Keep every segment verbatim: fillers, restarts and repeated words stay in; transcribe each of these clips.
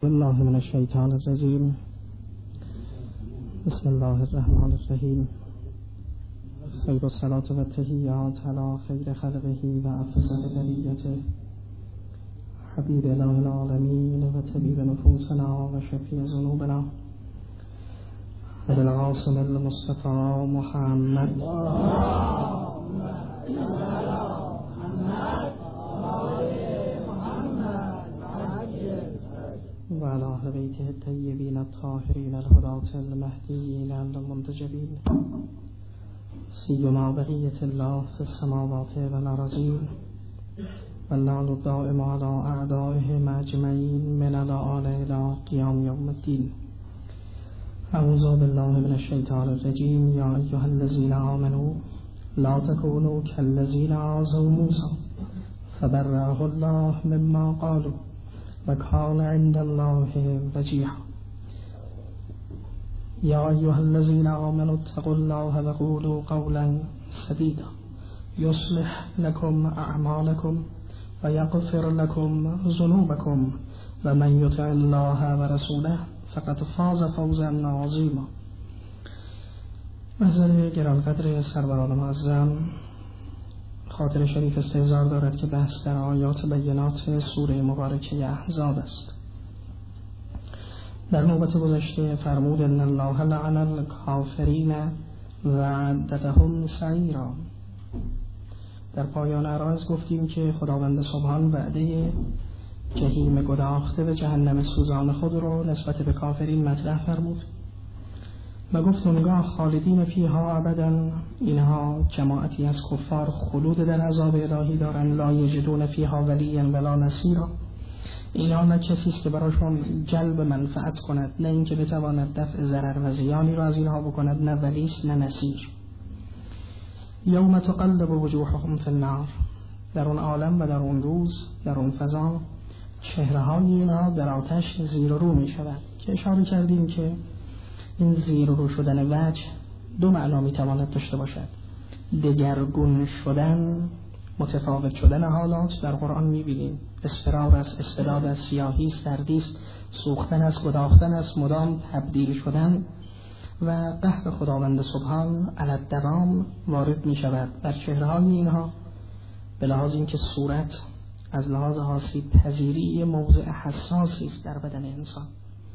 الله من الشیطان الرجیم. بسم الله الرحمن الرحیم. خیر الصلاة و التحیات علی خیر خلقه و افضل بریته حبیب اله العالمین و طبیب نفوسنا و شفیع ذنوبنا القاسم المصطفى محمد و علی اهل بیته الطیبین الطاهرین الهداة المهدیین المنتجبین سیما بقیة الله فی السماوات و الارضین و اللعن الدائم علی اعدائهم اجمعین من الآن الی قیام یوم الدین. اعوذ بالله من الشیطان الرجیم. یا ایها الذین آمنوا لا تکونوا کالذین عصوا موسی فبرأه الله مما قالوا و کان عند الله وجیها. یا ایها الذین آمنوا اتقوا الله و قولوا قولا سدیدا یصلح لكم اعمالكم و یغفر لكم ذنوبكم و من یطع الله و رسوله فقد فاز فوزا عظیما. محضر گرانقدر سروران معظم، خاطر شریف استحضار دارد که بحث در آیات بینات سوره مبارکه احزاب است. در نوبت گذشته فرمود ان الله لعن الکافرین و عد لهم سعیرا. در پایان عرایض گفتیم که خداوند سبحان وعده جحیم گداخته و جهنم سوزان خود را نسبت به کافرین مطرح فرمود و گفت اونگاه خالدین فیها ابدا، اینها جماعتی از کفار خلود در عذاب الهی دارن. لا یجدون فیها ولیا ولا نصیرا، اینها نه کسی است که براشون جلب منفعت کند، نه اینکه بتواند دفع ضرر و زیانی را از اینها بکند، نه ولی است نه نصیر. یوم تقلب وجوههم فی النار، در اون عالم و در اون روز در اون فضا چهره های اینها در آتش زیر و رو می شود که اشاره کردیم که این زیر و رو شدن وجه دو معنا می تواند داشته باشد. دگرگون شدن، متفاوت شدن حالات در قرآن می بینیم. اضطراب است، اضطراب است، سیاهی، سردی است، سوختن است، گداختن است، مدام تبدیل شدن و قهر خداوند سبحان علی الدوام وارد می شود بر چهره های اینها، به لحاظ اینکه صورت از لحاظ آسیب پذیری موضع حساسی است در بدن انسان.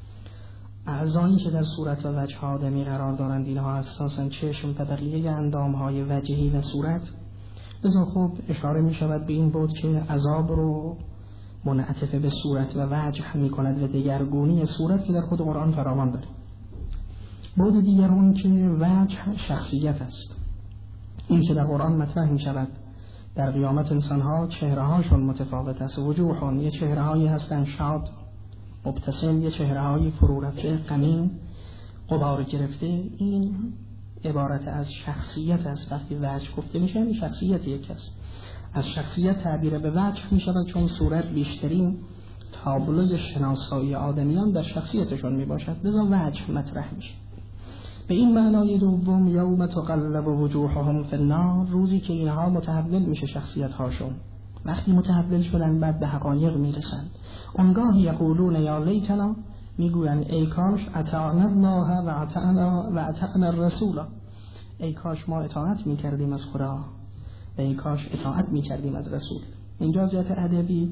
اعضایی که در صورت و وجه آدمی قرار دارند اینها اساساً چشم و بقیه اندامهای وجهی و صورت. لذا خوب اشاره می شود به این بود که عذاب رو منعطف به صورت و وجه می کند و دگرگونی صورت که در خود قرآن فراوان داره. بود دیگر اون که وجه شخصیت است، این که در قرآن مطرح می شود در قیامت انسانها چهره هاشون متفاوت است. وجوهون، یه چهره هایی هستن شاد مبتسم، یه چهره هایی فرو رفته غمین غبار گرفته. این عبارت از شخصیت است. وقتی وجه گفته میشه این شخصیت یک است. از شخصیت تعبیر به وجه می شود چون صورت بیشترین تابلوی شناسایی آدمیان در شخصیتشون می باشد، لذا وجه مطرح میشه. به این معنای دوم یوم تقلب وجوههم فی النار، روزی که اینها متحول میشه شخصیت هاشون. وقتی متحول شدن بعد به حقایق میرسند، اونگاه یقولون یا لیتنا، میگویند ای کاش اطعنا الله و اطعنا و اطعنا الرسول، ای کاش ما اطاعت میکردیم از خدا و ای کاش اطاعت میکردیم از رسول. اینجا جهت ادبی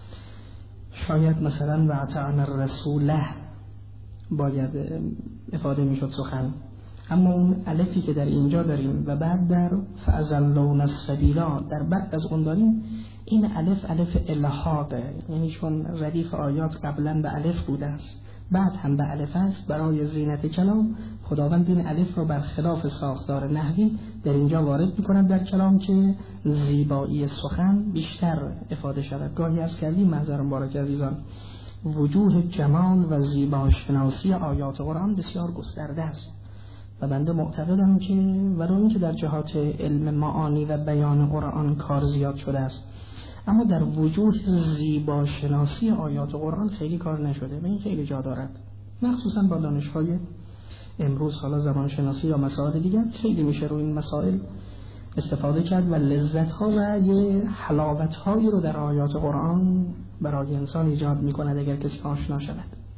شاید مثلا و اطعنا الرسول باید افاده میشد سخن، اما اون الفی که در اینجا داریم و بعد در فأزلون السبیلا در بعد از اون داریم، این الف الف الحاقه، یعنی چون ردیف آیات قبلا به الف بوده است بعد هم به الف است، برای زینت کلام خداوند این الف رو برخلاف ساختار نحوی در اینجا وارد می‌کند در کلام که زیبایی سخن بیشتر افاده شود. گاهی از کردیم محضر مبارک عزیزان، وجوه جمال و زیباشناسی آیات قرآن بسیار گسترده است و بنده معتقدم که ولو اینکه در جهات علم معانی و بیان قرآن کار زیاد شده است، اما در وجوه زیباشناسی آیات قرآن خیلی کار نشده و این خیلی جا دارد. مخصوصا با دانش‌های امروز، حالا زبانشناسی یا مسائل دیگر، خیلی میشه روی این مسائل استفاده کرد و لذت‌ها و یه حلاوت‌هایی رو در آیات قرآن برای انسان ایجاد می‌کند اگر کسی آشنا شود.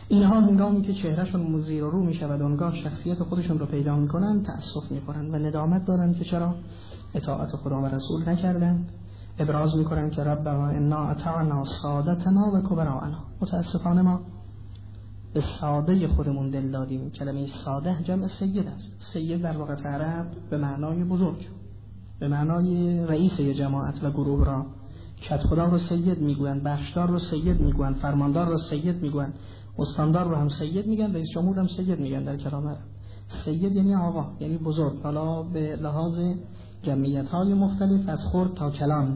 اینها هنگامی که چهرهشون زیر و رو می شود اونگاه شخصیت خودشون رو پیدا می کنن تأسف می کنن و ندامت دارن که چرا اطاعت خدا و رسول نکردن. ابراز می کنن که ربنا انا اطعنا سادتنا و کبراءنا، متاسفانه ما به ساده خودمون دل دادیم. کلمه ساده جمع سید است. سید در لغت عرب به معنای بزرگ، به معنای رئیس جماعت و گروه را. کدخدا رو سید میگوین، بخشدار رو سید میگوین، فرماندار رو سید میگوین، استاندار رو هم سید میگن، رئیس جمهور هم سید میگن در کلام عرب. سید یعنی آقا، یعنی بزرگ، حالا به لحاظ جمعیت های مختلف از خرد تا کلان.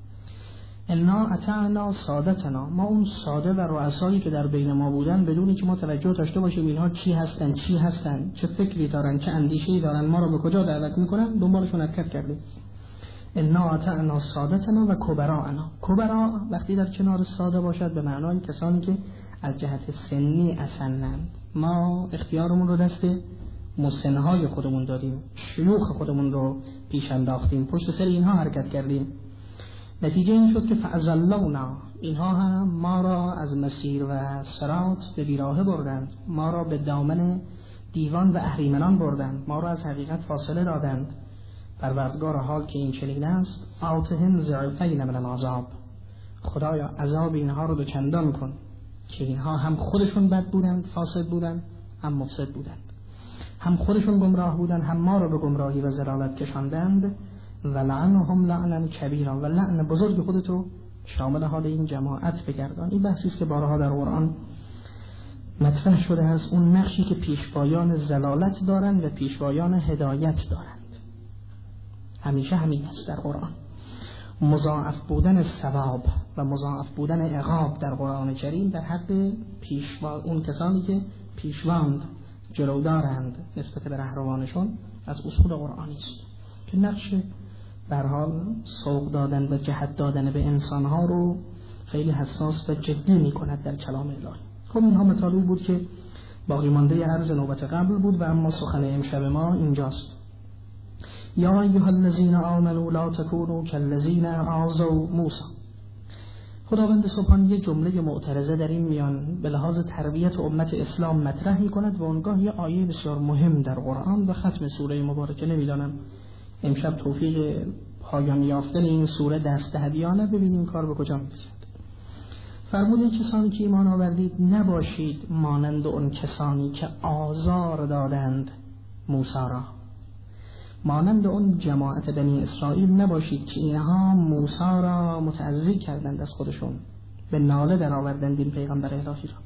انا اطعنا سادتنا، ما اون ساده و رؤسایی که در بین ما بودن بدونی که ما توجه داشته باشیم اینها چی هستن، چی هستن، چه فکری دارن، چه اندیشه‌ای دارن، ما رو به کجا دعوت میکنن، دنبالشون حرکت کردیم. انا اطعنا سادتنا و کبراءنا. کبرا وقتی در کنار ساده باشد به معنای کسانی که از جهت سنی اسنند. ما اختیارمون رو دست مسنهای خودمون دادیم، شیوخ خودمون رو پیش انداختیم، پشت سر اینها حرکت کردیم. نتیجه این شد که فأضلونا، اینها هم ما را از مسیر و صراط به بیراهه بردند، ما را به دامن دیوان و اهریمنان بردند، ما را از حقیقت فاصله دادند. پروردگار حال که این چنین است، آتهم ضعفین من العذاب، خدایا عذاب اینها رو دو چندان کن که اینها هم خودشون بد بودند، فاسد بودند، هم مفسد بودند، هم خودشون گمراه بودند، هم ما رو به گمراهی و ضلالت کشاندند. و لعنهم لعنا کبیرا، و لعن بزرگ خودتو شامل حال این جماعت بگردان. این بحثی است که بارها در قرآن مطرح شده است، اون نقشی که پیشوایان ضلالت دارند و پیشوایان هدایت دارند. همیشه همین است در قرآن، مضاعف بودن ثواب و مضاعف بودن عقاب در قرآن کریم در حق پیشوا، اون کسانی که پیشواند، جلودارند نسبت به رهروانشون، از اصول قرآنی است که نقش به هر حال سوق دادن و جهت دادن به انسانها رو خیلی حساس و جدی می کند در کلام الهی. خب اینها مطالبی بود که باقی مانده عرض نوبت قبل بود و اما سخن امشب ما اینجاست. یا ایها الذین آمنوا لا تکونوا کالذین آذوا موسی. خداوند سبحان یک جمله معترضه در این میان به لحاظ تربیت امت اسلام مطرح می کند و آنگاه یه آیه بسیار مهم در قرآن و ختم سوره مبارکه. نمیدانم امشب توفیق پایان یافتن این سوره دست دهد یا نه، ببینیم کار به کجا میرسد. فرموده کسانی که ایمان آوردید نباشید مانند اون کسانی که آزار دادند موسی را، مانند اون جماعت بنی اسرائیل نباشید که اینها موسی را متعزی کردند، از خودشون به ناله در آوردند این پیغمبر الهی را.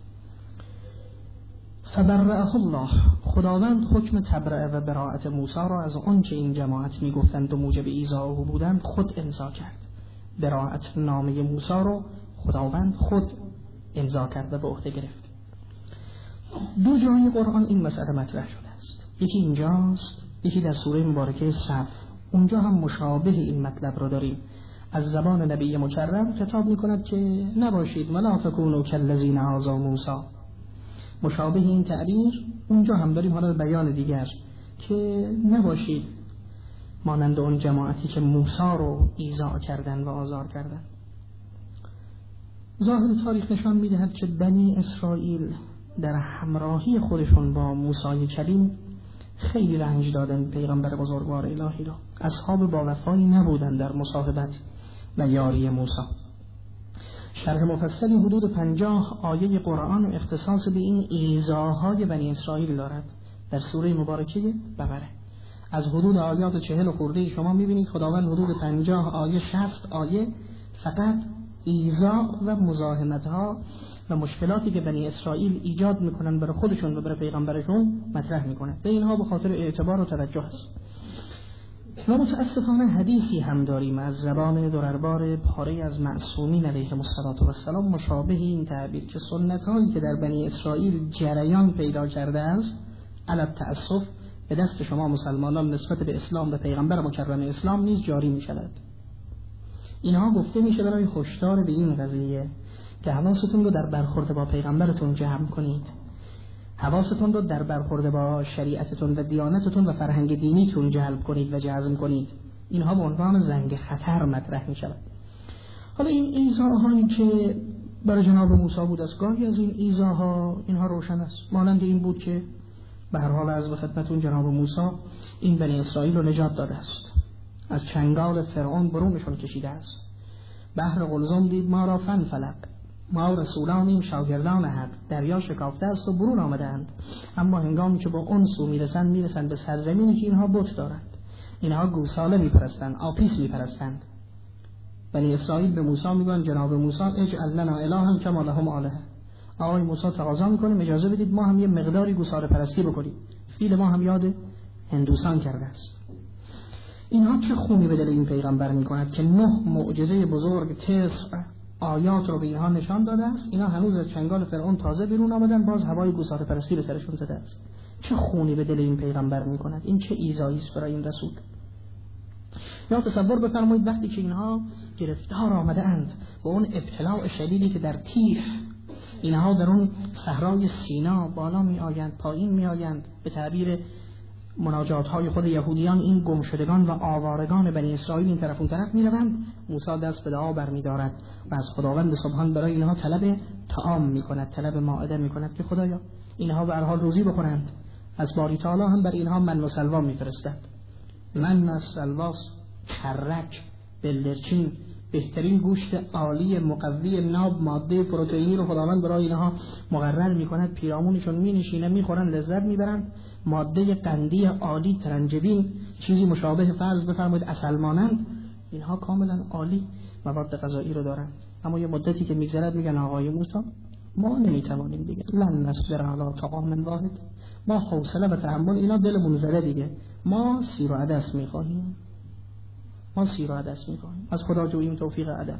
فبرأه الله، خداوند حکم تبرئه و براءت موسی را از اون که این جماعت میگفتند و موجب ایذا او بودند خود امضا کرد. براءت نامه موسی رو خداوند خود امضا کرد و به عهده گرفت. دو جای قرآن این مسئله مطرح شده است، یکی اینجاست، یکی در سوره مبارکه صف. اونجا هم مشابه این مطلب رو داریم. از زبان نبی مکرم خطاب میکند که نباشید ولا تکونوا کالذین آذوا موسی. مشابه این تعبیر اونجا هم داریم، حالا بیان دیگر، که نباشید مانند اون جماعتی که موسی رو ایذا کردن و آزار کردن. ظاهر تاریخ نشان میدهد که بنی اسرائیل در همراهی خودشون با موسی کلیم خیلی رنج دادن پیغمبر بزرگوار الهی را. اصحاب با وفایی نبودن در مصاحبت و یاری موسی. شرح مفصلی حدود پنجاه آیه قرآن اختصاص به این ایذاهای بنی اسرائیل دارد در سوره مبارکه بقره. از حدود آیات چهل و خورده شما میبینید خداوند حدود پنجاه آیه، شصت آیه فقط ایذا و مزاحمتها و مشکلاتی که بنی اسرائیل ایجاد میکنن برای خودشون و برای پیغمبرشون مطرح میکنه. به اینها به خاطر اعتبار و توجه است. و متاسفانه حدیثی هم داریم از زبان دربار پاره از معصومین علیهم السلام مشابه این تعبیر که سنت هایی که در بنی اسرائیل جریان پیدا کرده است علی تأسف به دست شما مسلمانان نسبت به اسلام و پیغمبر مکرم اسلام نیز جاری می شود. اینها گفته میشه برای هشدار به این قضیه که حواستون رو در برخورد با پیغمبرتون جمع کنید، حواستون رو در برخورد با شریعتتون و دیانتتون و فرهنگ دینیتون جلب کنید و جزم کنید. اینها به عنوان زنگ خطر مطرح می شود. حالا این ایذاهایی که برای جناب موسی بود است. گاهی از این ایذاها اینها روشن است، مانند این بود که به هر حال از خدمتون جناب موسی این بنی اسرائیل رو نجات داده است، از چنگال فرعون برونشون کشیده است. بحر قلزم دید ما را فن فلق، ما رسولانیم شاگردان حق، دریا شکافته است و برون آمدند. اما هنگامی که با اون سو میرسند میرسند به سرزمینی که اینها بت دارند، اینها گوساله میپرستند، آپیس میپرستند. بنی اسرائیل به موسی میگن جناب موسی اجعل لنا الها کما لهم آلهه. آقای موسی تقاضا میکنیم اجازه بدید ما هم یه مقداری گوساله پرستی بکنیم، فیل ما هم یاد هندوستان کرده است. اینها چه خونی به دل این پیغمبر میکند که نه معجزه بزرگ تسع آیات رو به اینها نشان داده است، اینا هنوز از چنگال فرعون تازه بیرون آمدن، باز هوای گوساله پرستی به سرشون زده است. چه خونی به دل این پیغمبر میکند، این چه ایذایی است برای این رسول. یا تصور بفرمایید وقتی که اینها گرفتار آمده اند با اون ابتلاع شدیدی که در تیه، اینها در اون صحرای سینا بالا می آیند پایین می آیند، به تعبیر مناجات های خود یهودیان این گمشدگان و آوارگان بنی اسرائیل این طرف اون طرف می روند. موسی دست به دعا بر می دارد و از خداوند سبحان برای اینها طلب طعام می کند، طلب مائده می کند که خدایا اینها به هر حال روزی بخورند. از باری تعالی هم بر اینها من و سلوا می فرستد. من و سلواس، کرک، بلدرچین، بهترین گوشت عالی مقوی ناب ماده پروتئینی رو خداوند برای اینها مقرر میکند. پیرامونشون مینشینه میخورن لذت میبرن. ماده قندی عالی ترنجبین، چیزی مشابه فرض بفرمایید عسل مانند، اینها کاملا عالی مواد غذایی رو دارن. اما یه مدتی که میگذرد میگن آقای موسی ما نمیتوانیم دیگه، لن نصبر علی طعام واحد، ما حوصله و تحمل اینا دلمون زده دیگه، ما سیر و عدس میخواهیم، ما سیر و عدس میخواهیم. از خدا جوییم توفیق ادب.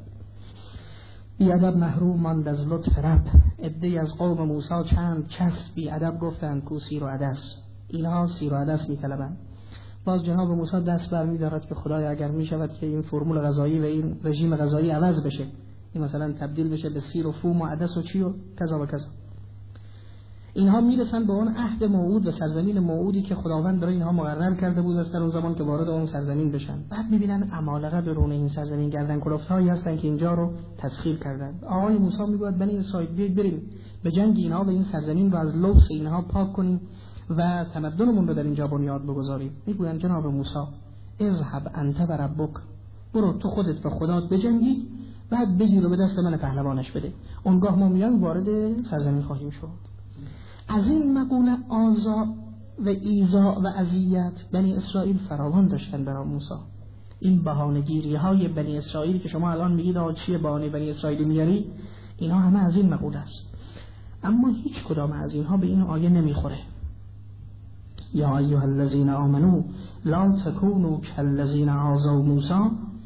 بی ادب محروم ماند از لطف رب. عده‌ای از قوم موسی چند کس بی ادب گفتند کو سیر و عدس، اینها سیر و عدس میطلبند. باز جناب موسی دست بر می‌دارد که خدای اگر میشود که این فرمول غذایی و این رژیم غذایی عوض بشه، این مثلا تبدیل بشه به سیر و فوم و عدس و چی و کذا و کذا. اینها میرسن به اون عهد موعود و سرزمین موعودی که خداوند برای اینها مقرر کرده بود از در اون زمان که وارد اون سرزمین بشن. بعد میبینن عمالقه درون این سرزمین گردن کلفت‌هایی هستن که اینجا رو تسخیر کردن. آقای موسی میگوید بنی اسرائیل بیاید بریم به جنگ اینها و این سرزمین رو از لوث اینها پاک کنیم و تمدنمون رو در اینجا بنیاد بگذاریم. میگوین جناب موسی اذهب انت و ربک، برو تو خودت و خدات بجنگید، بعد بگیر و به دست من پهلوانش بده، اونگاه ما میایم وارد سرزمین خواهیم شد. از این مقوله آزا و ایذا و اذیت بنی اسرائیل فراوان داشتن برای موسی. این بهانه‌گیری های بنی اسرائیل که شما الان میگید آ چیه بهانه بنی اسرائیل میاری، اینا همه از این مقوله است. اما هیچ کدام از اینها به این آیه نمیخوره. یا ایها الذین آمنو لا تکونوا کالذین آذوا موسی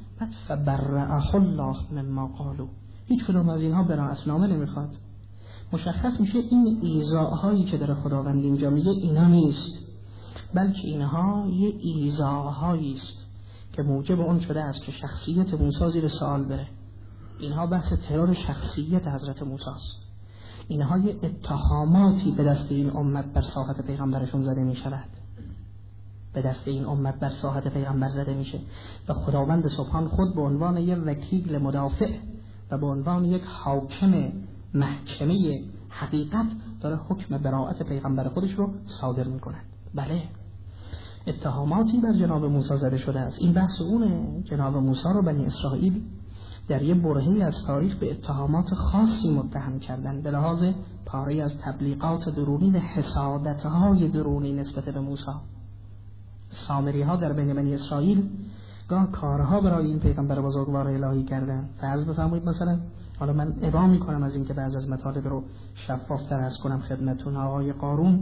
فبرأه الله مما قالوا. هیچ کدام از اینها براءتنامه نمیخواد. مشخص میشه این ایذاهایی که در خداوند اینجا میگه اینا نیست، بلکه اینها یه ایذاهایی است که موجب اون شده است که شخصیت موسی زیر سوال بره. اینها بحث ترور شخصیت حضرت موسی است. اینها یه اتهاماتی به دست این امت بر ساحت پیغمبرشون زده میشود، به دست این امت بر ساحت پیغمبر زده میشه و خداوند سبحان خود به عنوان یک وکیل مدافع و به عنوان یک حاکم محکمه حقیقت داره حکم براءت پیغمبر خودش رو صادر میکنه. بله اتهاماتی بر جناب موسی زده شده است. این بحث اونه. جناب موسی رو بنی اسرائیل در یه برهه‌ای از تاریخ به اتهامات خاصی متهم کردن به لحاظ پاره از تبلیغات درونی و حسادت‌های درونی نسبت به موسی. سامری‌ها در بین بنی اسرائیل گاه کارها برای این پیغمبر بزرگوار الهی کردن. فرض بفرمایید مثلا، حالا من ابهام میکنم از این که بعض از مطالب رو شفافتر عرض کنم خدمتتون، آقای قارون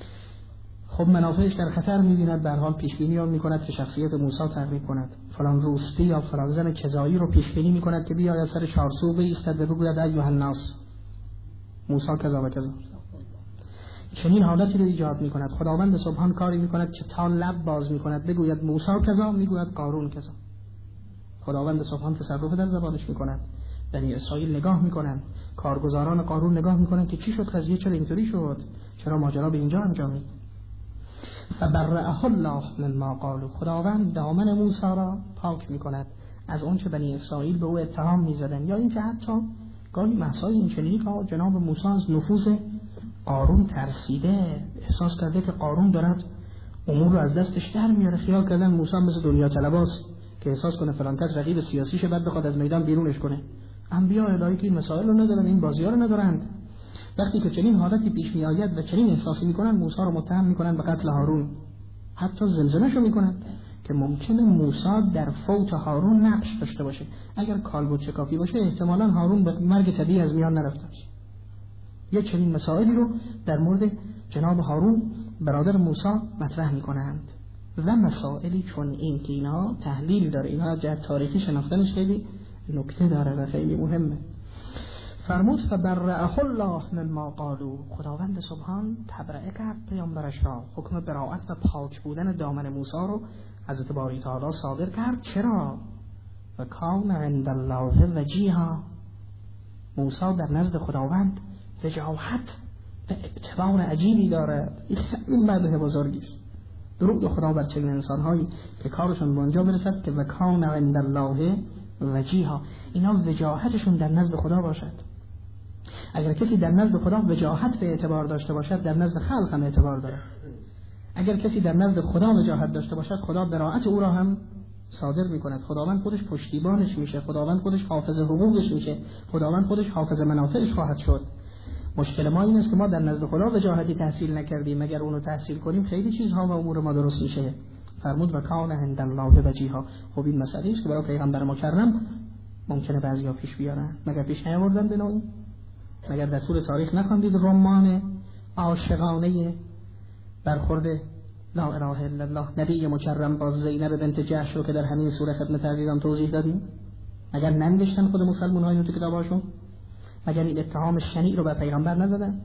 خب منافعش در خطر میبیند، به هر حال پیش بینی میکند که شخصیت موسی تغییر کند. فلان روسپی یا فلان زن کذایی رو پیش بینی میکند که بیاید سر چارسو بایستد و بگوید ایها الناس موسی کذا و کذا. چنین حالتی رو ایجاد میکند. خداوند سبحان کاری میکند که تا لب باز میکند بگوید موسی کذا، میگوید قارون کذا. خداوند سبحان تصرف در زبانش میکند. بنی اسرائیل نگاه میکنن، کارگزاران قارون نگاه میکنن که چی شد، قضیه چرا اینطوری شد، چرا ماجرا به اینجا انجامید. فبرأه الله مما قالوا، خداوند دامن موسی را پاک میکند از اون چه بنی اسرائیل به او اتهام میزدن، یا اینکه حتی گاهی محصای این چنینی که جناب موسی از نفوذ قارون ترسیده، احساس کرده که قارون دارد امور رو از دستش در میاره، خیال کردن موسی مثل دنیا طلباست که احساس کنه فلان کس رقیب سیاسیشه بعد بخواد از میدان بیرونش کنه. انبیا الهی که این مسائل رو ندارن، این بازی‌ها رو ندارند. وقتی که چنین حالتی پیش می آید و چنین احساسی میکنن، موسی رو متهم میکنن به قتل هارون، حتی زمزمه‌شو میکنن که ممکنه موسی در فوت هارون نقش داشته باشه. اگر کالبد شکافی باشه احتمالاً هارون به مرگ طبیعی از میان نرفته باشه. یه چنین مسائلی رو در مورد جناب هارون برادر موسی مطرح میکنند و مسائلی چون این که اینا تحلیل داره، اینا جهت تاریخی شناختنش خیلی نکته داره و خیلی مهمه. فرمود فبرأه الله مما قالوا، خداوند سبحان تبرئه کرد پیامبرش را، حکم براءت و پاک بودن دامن موسی رو حضرت باری تعالی صادر کرد. چرا؟ و کان عند الله وجیها، موسی در نزد خداوند وجاهت و اعتبار عجیبی دارد. این مدح بزرگی است. درود خدا بر چنین انسان‌هایی که کارشون به اونجا برسد که و کان عند الله وجیها، اینا وجاهتشون در نزد خدا باشد. اگر کسی در نزد خدا وجاهت به اعتبار داشته باشد، در نزد خلق هم اعتبار دارد. اگر کسی در نزد خدا وجاهت داشته باشد، خدا براءت او را هم صادر می‌کند. خداوند خودش پشتیبانش میشه، خداوند خودش حافظ حقوقش میشه، خداوند خودش حافظ منافعش خواهد شد. مشکل ما این است که ما در نزد خدا وجاهتی تحصیل نکردیم. اگر اونو تحصیل کنیم خیلی چیزها و امور ما درست میشه. فرمود و کان عند الله وجیها. خب این مسئله است که برای پیغمبر مکرم ممکنه بعضیا پیش بیارن، مگر پیش نیاوردن به نوعی؟ مگر در طول تاریخ نخوندید رمان عاشقانه برخورد لا اله الا الله نبی مکرم با زینب بنت جحش رو که در همین سوره خدمت عزیزان توضیح دادیم؟ مگر ننوشتن خود مسلمان های تو کتاباشون؟ مگر این اتهام شنیع رو به پیغمبر نزدن؟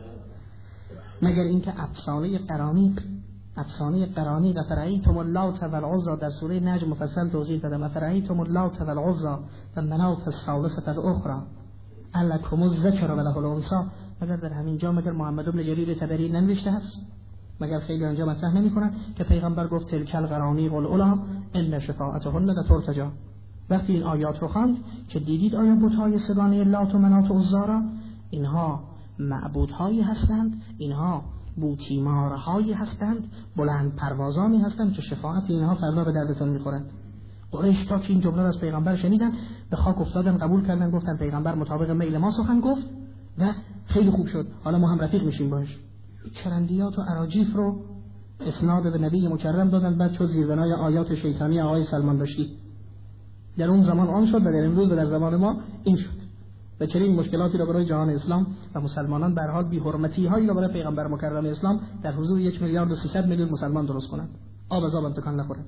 مگر اینکه افسانه قرانیق افسانه قرانیق افرأیتم اللات والعزی در سوره نجم مفصل توضیح دادم. افرأیتم اللات والعزی و مناة الثالثة الاخرى الکم الذکر و له الانثی. مگر در همین جا مگر محمد بن جریر طبری ننوشته است؟ مگر خیلی آنجا مطرح نمی‌کنند که پیغمبر گفت تلک القرانیق العلی ان شفاعتهن لترتجی؟ وقتی این آیات رو خواند که دیدید آیا بت‌های سگانه لات و منات و عزی را، اینها معبودهایی هستند، اینها بوتیمارهایی هستند، بلند پروازانی هستند که شفاعت اینها فردا به دردتون می‌خورد. قریش تا که این جمله را از پیغمبر شنیدن به خاک افتادن، قبول کردن، گفتن پیغمبر مطابق میل ما سخن گفت و خیلی خوب شد، حالا ما هم رفیق میشیم باش. چرندیات و اراجیف رو اسناد به نبی مکرم دادن، بعد شد زیربنای آیات شیطانی آقای سلمان رشدی. در اون زمان آن شد و در امروز در زمان ما این شد. و چنین مشکلاتی را برای جهان اسلام و مسلمانان به هر حال بی‌حرمتی هایی را برای پیغمبر مکرم اسلام در حضور یک میلیارد و سیصد میلیون مسلمان درست کنند. آب از آب تکان نخورد.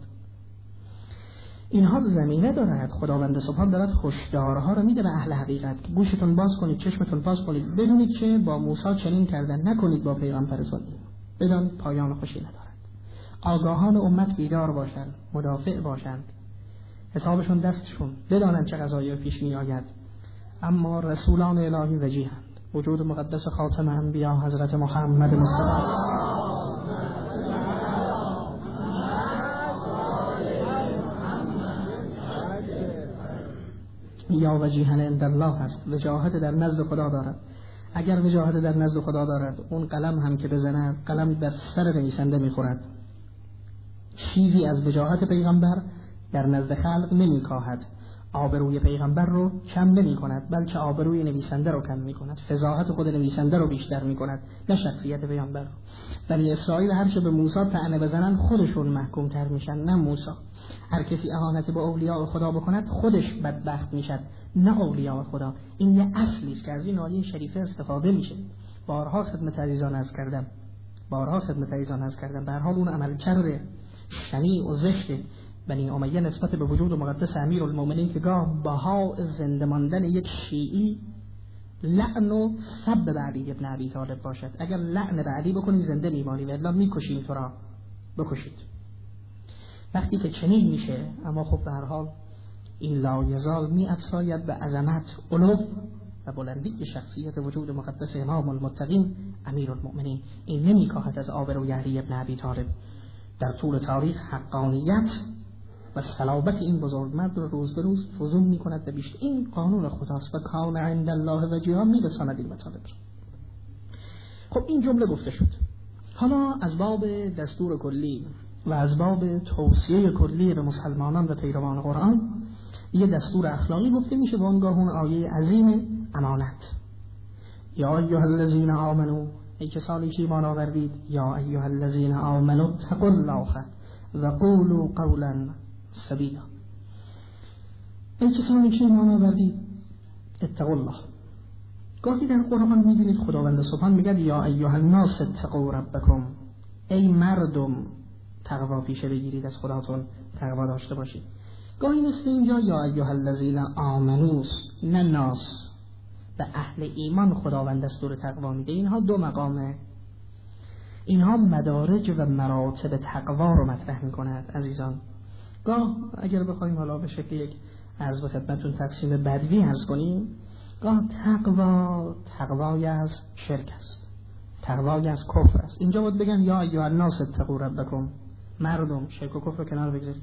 اینها زمینه دارد. خداوند سبحان دارد هشدارها را میده به اهل حقیقت که گوشتون باز کنید، چشمتون باز کنید، بدونید که با موسی چنین کردن، نکنید با پیغمبرتون. بدون پایان خوشی ندارد. آگاهان امت بیدار باشند، مدافع باشند، حسابشون دستشون، بدانند چه قضایی پیش می آید. اما رسولان الهی وجیهند. وجود مقدس خاتم انبیا حضرت محمد مصطفی یا وجیهن عند الله است. وجاهت در نزد خدا دارد. اگر وجاهت در نزد خدا دارد، اون قلم هم که بزند قلم در سر نویسنده میخورد. چیزی از وجاهت پیغمبر در نزد خلق نمیکاهد. آبروی پیغمبر رو کم نمی کند، بلکه آبروی نویسنده رو کم می کند. فضاحت خود نویسنده رو بیشتر می کند، نه شخصیت پیغمبر. بنی اسرائیل هر چه به موسی طعنه بزنن خودشون محکوم تر میشن، نه موسی. هر کسی اهانت به اولیاء خدا بکند خودش بدبخت میشد، نه اولیاء خدا. این یه اصلی است که از این آیه شریفه استفاده میشه. بارها خدمت عزیزان عرض کردم بارها خدمت عزیزان عرض کردم به هر حال اون عمل کرده شنیع و زشت بنی امیه نسبت به وجود مقدس امیرالمومنین که گاه بها زنده ماندن یک شیعی لعن و سب به علی ابن ابی طالب باشد. اگر لعن به علی بکنی زنده میمانی و الا میکشیم تو را، بکشید. وقتی که چنین میشه، اما خب به هر حال این لا یزال می افزاید به عظمت، علو و بلندی شخصیت وجود مقدس امام المتقین امیرالمومنین. این نمیکاهد از آبروی علی ابن ابی طالب. در طول تاریخ حقانیت و صلابت این بزرگمرد رو روز به روز فزون میکند و بیشتر. این قانون خداست و کان عند الله وجیها، میرساند این مطالب. خب این جمله گفته شد. حالا از باب دستور کلی و از باب توصیه کلی به مسلمانان و پیروان قرآن یه دستور اخلاقی گفته میشه با آنگاه اون آیه عظیم امانت. یا ایها الذین آمنوا، ای کسانی که ایمان آوردید، یا ایها الذین آمنوا اتقوا الله و قولوا قولا سدیدا. ای کسانی که ایمان آوردید اتقوا الله. گاهی در قرآن میبینید خداوند سبحان میگه یا ایها الناس اتقوا ربکم، ای مردم تقوا پیشه بگیرید، از خداتون تقوا داشته باشید. گاهی مثل اینجا یا ایها الذین آمنوا، نه ناس، به اهل ایمان خداوند دستور تقوا میده. اینها دو مقامه، اینها مدارج و مراتب تقوا رو مطرح میکند عزیزان. گاه اگر بخوایم حالا به شکل یک عرض به خدمتتون تقسیم بدوی عرض کنیم، گاه تقوا تقوای از شرک است، تقوای از کفر است. اینجا باید بگن یا ایها الناس اتقوا ربکم، مردم شرک و کفر رو کنار بگذارید.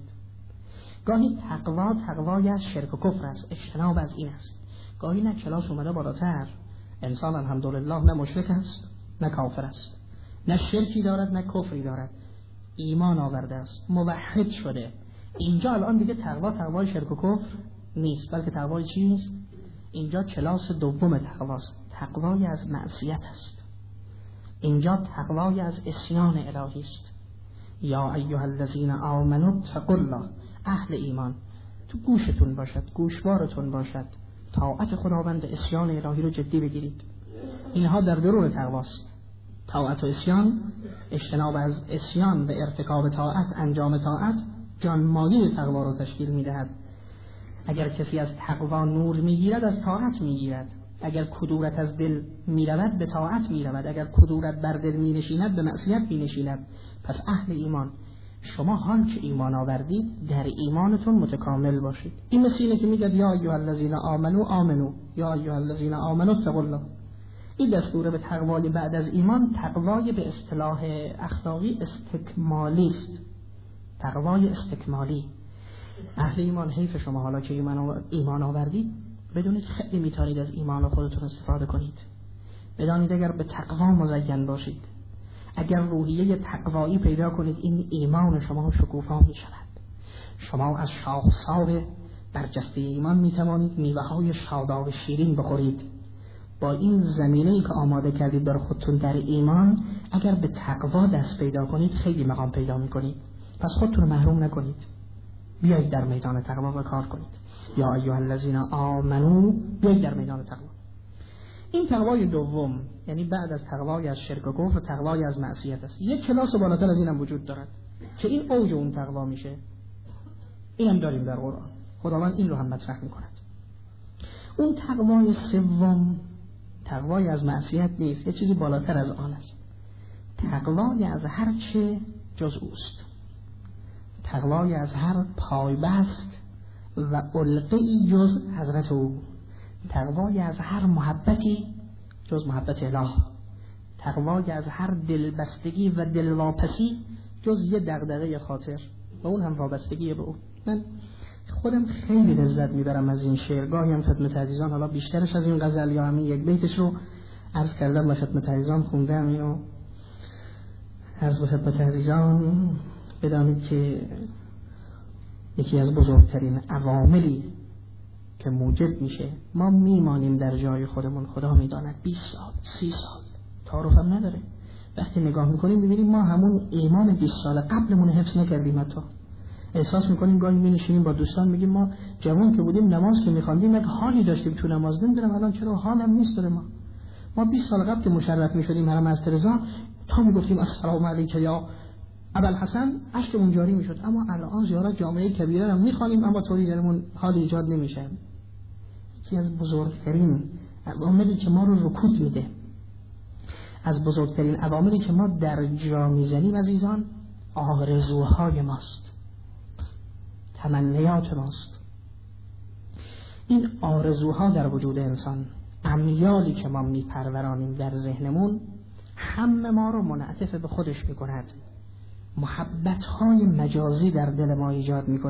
گاهی تقوا تقوای از شرک و کفر است، اجتناب از این است. گاهی نه کلاس اومده بالاتر، انسان الحمدلله نه مشرک است نه کافر است، نه شرکی دارد نه کفری دارد، ایمان آورده است، موحد شده. اینجا الان دیگه تقوا تقوای شرک و کفر نیست، بلکه تقوای چیست؟ اینجا کلاس دوم تقواست، تقوای از معصیت است. اینجا تقوای از عصیان الهی است. یا ایها الذین آمنوا اتقوا الله، اهل ایمان تو گوشتون باشد، گوشوارتون باشد، طاعت خداوند، عصیان الهی رو جدی بگیرید. اینها در درون تقواست. طاعت و عصیان، اجتناب از عصیان و ارتکاب طاعت، انجام طاعت جانمایه تقوا رو تشکیل میدهد. اگر کسی از تقوا نور میگیرد از طاعت میگیرد، اگر کدورت از دل میرود به طاعت میرود، اگر کدورت بر دل مینشیند به معصیت مینشیند. پس اهل ایمان، شما حال که ایمان آوردید در ایمانتون متکامل باشید. این مثل اینه که میگه یا ایها الذین آمنوا آمنوا، یا ایها الذین آمنوا اتقوا الله. این دستور به تقوای بعد از ایمان، تقوای به اصطلاح اخلاقی استکمالی است، تقوای استکمالی. اهل ایمان، حیف شما حالا که ایمان آوردید بدونید خیلی میتونید از ایمان خودتون استفاده کنید. بدانید اگر به تقوا مزین باشید، اگر روحیه تقوایی پیدا کنید، این ایمان شما شکوفا می شود. شما از شاخسار برجسته ایمان می توانید میوه های شاداب شیرین بخورید. با این زمینه‌ای که آماده کردید بر خودتون در ایمان، اگر به تقوا دست پیدا کنید خیلی مقام پیدا می کنید. پس خودتون محروم نکنید، بیایید در میدان تقوا و کار کنید. یا ایها الذین آمنوا، بیایید در میدان تقوا. این تقوای دوم، یعنی بعد از تقوای از شرک و کفر، تقوای از معصیت است. یک کلاس بالاتر از اینم وجود دارد که این اوج اون تقوا میشه. اینم داریم در قرآن، خداوند این رو هم مطرح میکند. اون تقوای سوم تقوای از معصیت نیست، یه چیزی بالاتر از آن است. تقوای از هر چه جز اوست، تقوای از هر پایبست و علقه‌ای جز حضرت او، تقوای از هر محبتی جز محبت اله، تقوای از هر دلبستگی و دلواپسی جز یه دغدغه خاطر و اون هم وابستگی به او. من خودم خیلی لذت میبرم از این شعر، گاهی هم خدمت عزیزان، حالا بیشترش از این غزل یا همین یک بیتش رو عرض کردم و خدمت عزیزان خوندم. اینو عرض به خدمت عزیزان بدانید که یکی از بزرگترین عواملی که موجب میشه ما میمانیم در جای خودمون، خدا میداند بیست سال سی سال تعارف هم نداره. وقتی نگاه میکنیم ببینیم ما همون ایمان بیست سال قبلمون حفظ نکردیم. حتی احساس میکنیم گاهی مینشینیم با دوستان میگیم ما جوان که بودیم نماز که میخواندیم یک حالی داشتیم تو نماز، نمیدونم الان چرا حالم نیست داره. ما ما بیست سال قبل که مشرف میشدیم حرم از رضا تا میگفتیم السلام علیک یا ابوالحسن اشکمون جاری میشد، اما الان زیارت جامعه کبیره رو میخوانیم اما طوری دلمون حال ایجاد نمیشه. یکی از بزرگترین عواملی که ما رو رکود میده، از بزرگترین عواملی که ما در جا میزنیم عزیزان، آرزوهای ماست، تمنیات ماست. این آرزوها در وجود انسان، امیالی که ما میپرورانیم در ذهنمون، همه ما رو منعطف به خودش میکند، محبت‌های مجازی در دل ما ایجاد میکند.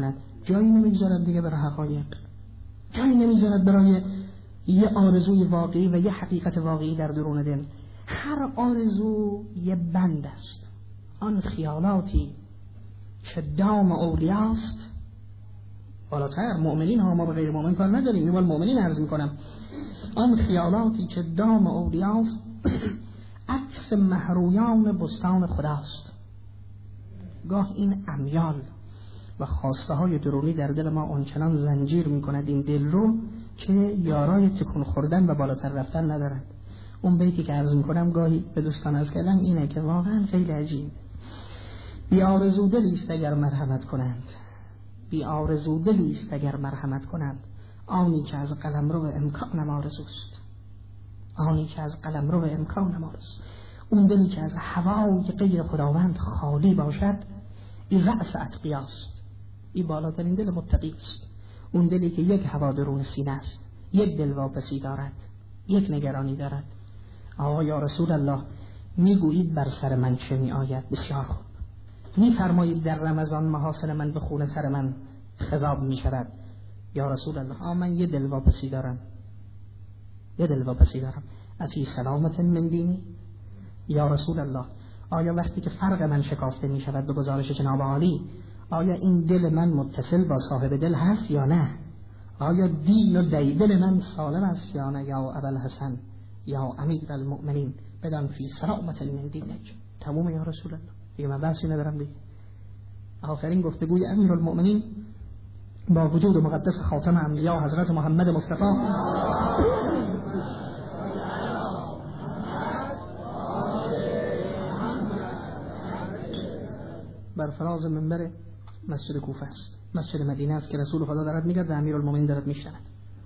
جایی نمیگذارد دیگه برای حقایق، جایی نمیذارد برای یه آرزوی واقعی و یه حقیقت واقعی در درون دل. هر آرزو یه بند است. آن خیالاتی که دام اولیاست، بالاتر مؤمنین ها، ما به غیر مؤمن کار نداریم، من مؤمنین عرض میکنم. آن خیالاتی که دام اولیاست عکس مهرویان بستان خداست. گاه این امیال و خواسته های درونی در دل ما آنچنان زنجیر میکند این دل رو که یارای تکون خوردن و بالاتر رفتن ندارد. اون بیتی که عرض میکنم گاهی به دوستان عرض کردم اینه که واقعا خیلی عجیب. بی آرزو دلی است اگر مرحمت کنند، بی آرزو دلی است اگر مرحمت کنند، آنی که از قلمرو امکانم آرزوست، آنی که از قلمرو امکانم آرزوست. اون دلی که از هوای غیر خداوند خالی باشد، این رأس اتقیاست، این بالاترین دل متقی است. اون دلی که یک هوا درون سینه است، یک دلواپسی دارد، یک نگرانی دارد. آقا یا رسول الله میگویید بر سر من چه می آید؟ بسیار خوب. میفرمایید در رمضان محاسن من به خون سر من خضاب می شود. یا رسول الله آقا من یه دلواپسی دارم، یه دلواپسی دارم. افی سلامت من دینی؟ یا رسول الله آیا وقتی که فرق من شکافته می شود به گزارش جناب عالی، آیا این دل من متصل با صاحب دل هست یا نه؟ آیا دین و دی دل من سالم است یا نه؟ یا ابوالحسن یا امیر المؤمنین بدان فی سلامت من دینک. تموم یا رسول الله، دیگه من بحثی ندارم دیگه. آخرین گفتگوی امیر المؤمنین با وجود مقدس خاتم انبیا حضرت محمد مصطفی بر فراز منبر مسجد کوفه است، مسجد مدینه است که رسول خدا دارد میگه و امیرالمومنین دارد میشنود.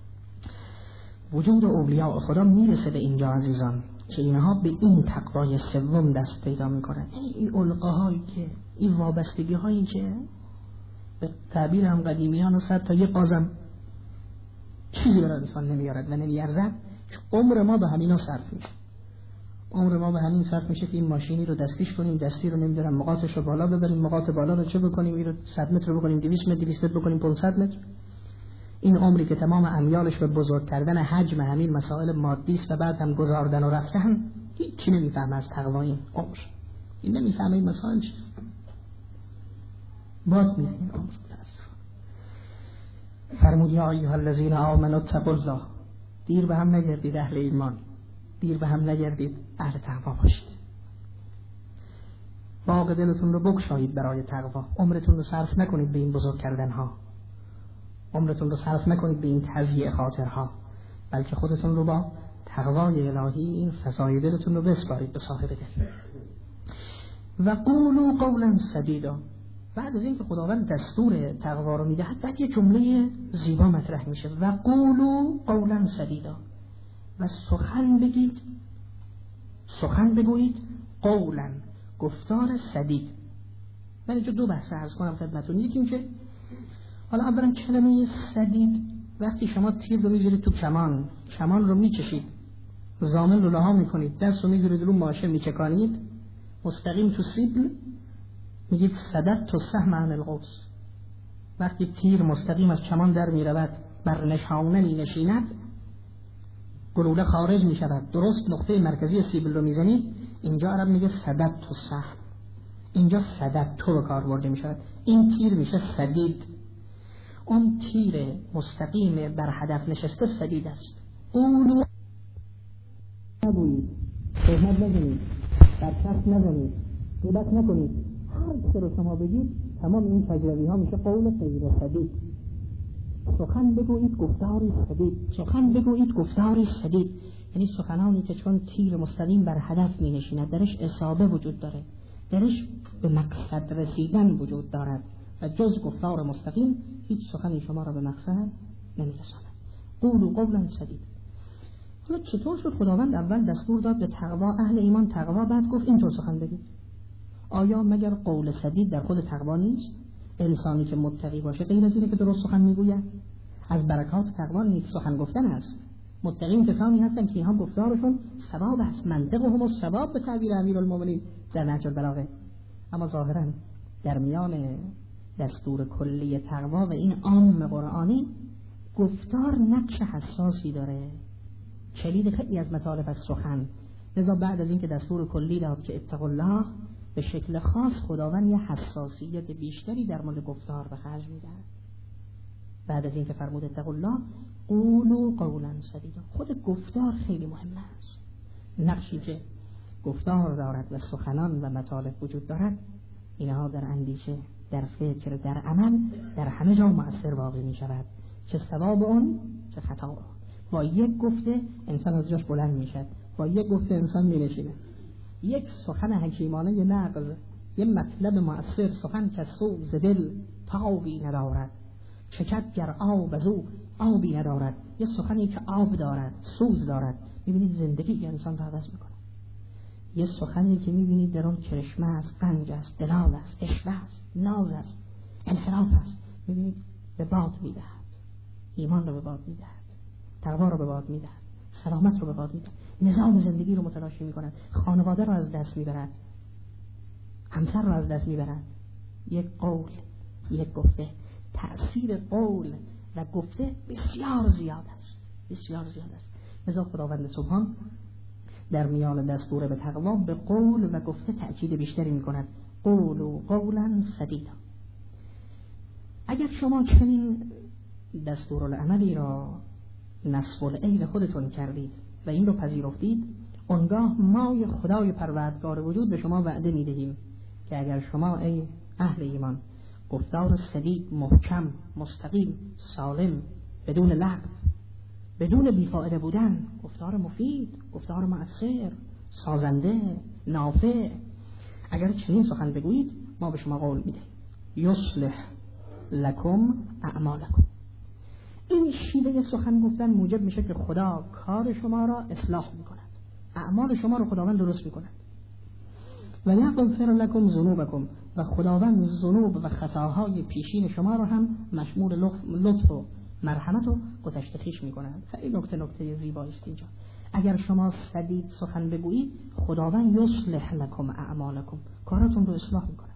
وجود اولیاء خدا میرسه به اینجا عزیزان که اینها به این تقوای سوم دست پیدا میکنند. یعنی این القاهایی که این وابستگی هایی که به تعبیر هم قدیمیان و صد تا یه قازم چیزی برای انسان نمیارد و نمیارزد، عمر ما به همینا صرف میشه. عمر ما به همین صرف میشه که این ماشینی رو دستیش کنیم، دستی رو نمیدونم مقاطش رو بالا ببریم، مقاط بالا رو چه بکنیم، این رو صد متر رو بکنیم دویست متر، دویست متر بکنیم پانصد متر. این عمری که تمام امیالش به بزرگ کردن حجم همین مسائل مادی است و بعد هم گذاردن و رفتن، هیچ نمیفهمه از تقوا این عمر. این نمیفهمه این مسائل چیست. باد میره این عمر. فرمود یا ایها الذین آمنوا اتقوا الله. دیر به هم نگردید اهل ایمان، دیر به هم نگردید اهل تقوا باشید. باغ دلتون رو بگشایید برای تقوا. عمرتون رو صرف نکنید به این بزرگ کردن ها، عمرتون رو صرف نکنید به این تضییع خاطرها، بلکه خودتون رو با تقوای الهی این فضای دلتون رو بسپارید به صاحب دل. و قولوا قولا سدیدا. بعد از اینکه خداوند دستور تقوا رو میدهد، بعد یه جمله زیبا مطرح میشه: و قولوا قولا سدیدا. و سخن بگید، سخن بگویید، قولا، گفتار سدید. من اینجا دو بحث عرض کنم خدمتتون. یکی این که حالا اولا کلمه سدید، وقتی شما تیر رو میذارید تو کمان، کمان رو میکشید، زامن رو لها میکنید، دست رو میذارید رو ماشه میچکانید مستقیم تو سیبل، میگید صدد تو سهم عن القوس. وقتی تیر مستقیم از کمان در میرود، بر نشانه می نشیند، گلوله خارج می شود، درست نقطه مرکزی سیبل رو میزنید، اینجا عرب میگه صدد تو سهم. اینجا صدد تو رو کار برده می شود. این تیر میشه سدید. اون تیر مستقیم بر هدف نشسته سدید است. قولوا نگویید، تهمت نزنید، در شخص نزنید، غیبت نکنید. هر چه رو شما بگید تمام این تجربی ها میشه قول غیر سدید. سخن بگویید گفتاری سدید، سخن بگویید گفتاری سدید، یعنی سخنانی که چون تیر مستقیم بر هدف می نشیند، درش اصابه وجود داره، درش به مقصد رسیدن وجود دارد و جز گفتار مستقیم هیچ سخنی شما را به مقصد نمیرساند. قولوا قولا سدید. حالا چطور شد خداوند اول دستور داد به تقوا، اهل ایمان تقوا، بعد گفت اینطور سخن بگید؟ آیا مگر قول سدید در خود تقوا نیست؟ انسانی که متقی باشه غیر از اینه که درست سخن میگوید؟ از برکات تقوا نیک سخن گفتن است. متقین کسانی هستن که اینها گفتارشون ثواب است، منطقهم الثواب به تعبیر امیرالمومنین در نهج البلاغه. اما ظاهرا در میان دستور کلی تقوا و این عام قرآنی، گفتار نقش حساسی داره، کلید خیلی از مطالب از سخن. لذا بعد از اینکه دستور کلی داد که اتقوا الله، به شکل خاص خداوند یه حساسیت بیشتری در مورد گفتار به خرج میده. بعد از اینکه فرمود اتقوا الله قولوا قولا سدیدا، خود گفتار خیلی مهم است. نقشی که گفتار دارد و سخنان و مطالب وجود دارد، اینها در اندیشه، در فکر، در عمل، در همه جا مؤثر واقع می شود، چه ثواب اون چه خطا اون. با یک گفته انسان از جاش بلند می شد، با یک گفته انسان می نشینه. یک سخن حکیمانه، یه نقض، یه مطلب مؤثر، سخن که سوز دل تابی ندارد، چکد گر آب از او آبی ندارد. یه سخنی که آب دارد، سوز دارد، میبینید زندگی انسان رو عوض میکنه. یه سخنی که میبینید در اون کرشمه است، قنج است، دلال است، عشق است، ناز است، انحراف است، میبینید به باد میدهد، ایمان رو به باد میدهد، تقوا رو به باد میدهد، سلامت رو به باد میدهد، نظام زندگی رو متلاشی میکند، خانواده رو از دست میبرد، همسر رو از دست میبرد. یک قول، یک گفته، تأثیر قول و گفته بسیار زیاد است، بسیار زیاد است. لذا خداوند سبحان در میان دستور به تقوا به قول و گفته تأکید بیشتری میکند. قول و قولا سدیدا. اگر شما چنین دستورالعملی را نصب العین خودتون کردید و این رو پذیرفتید، اونگاه ما خدای پروردگار وجود به شما وعده میدهیم که اگر شما ای اهل ایمان گفتار سدید، محکم، مستقیم، سالم، بدون لغو، بدون بیفائده بودن، گفتار مفید، گفتار مؤثر، سازنده، نافع، اگر چنین سخن بگویید، ما به شما قول میدهیم یصلح لکم اعمالکم. این شیوه سخن گفتن موجب میشه که خدا کار شما را اصلاح میکند، اعمال شما را خداوند درست میکند. و یغفر لکم ذنوبکم، و خداوند ذنوب و خطاهای پیشین شما را هم مشمول لطف و مرحمت و گذشته خویش میکند. خیلی نکته نکته زیبایی است اینجا. اگر شما سدید سخن بگویید، خداوند یصلح لکم اعمالکم، کاراتون رو اصلاح میکند.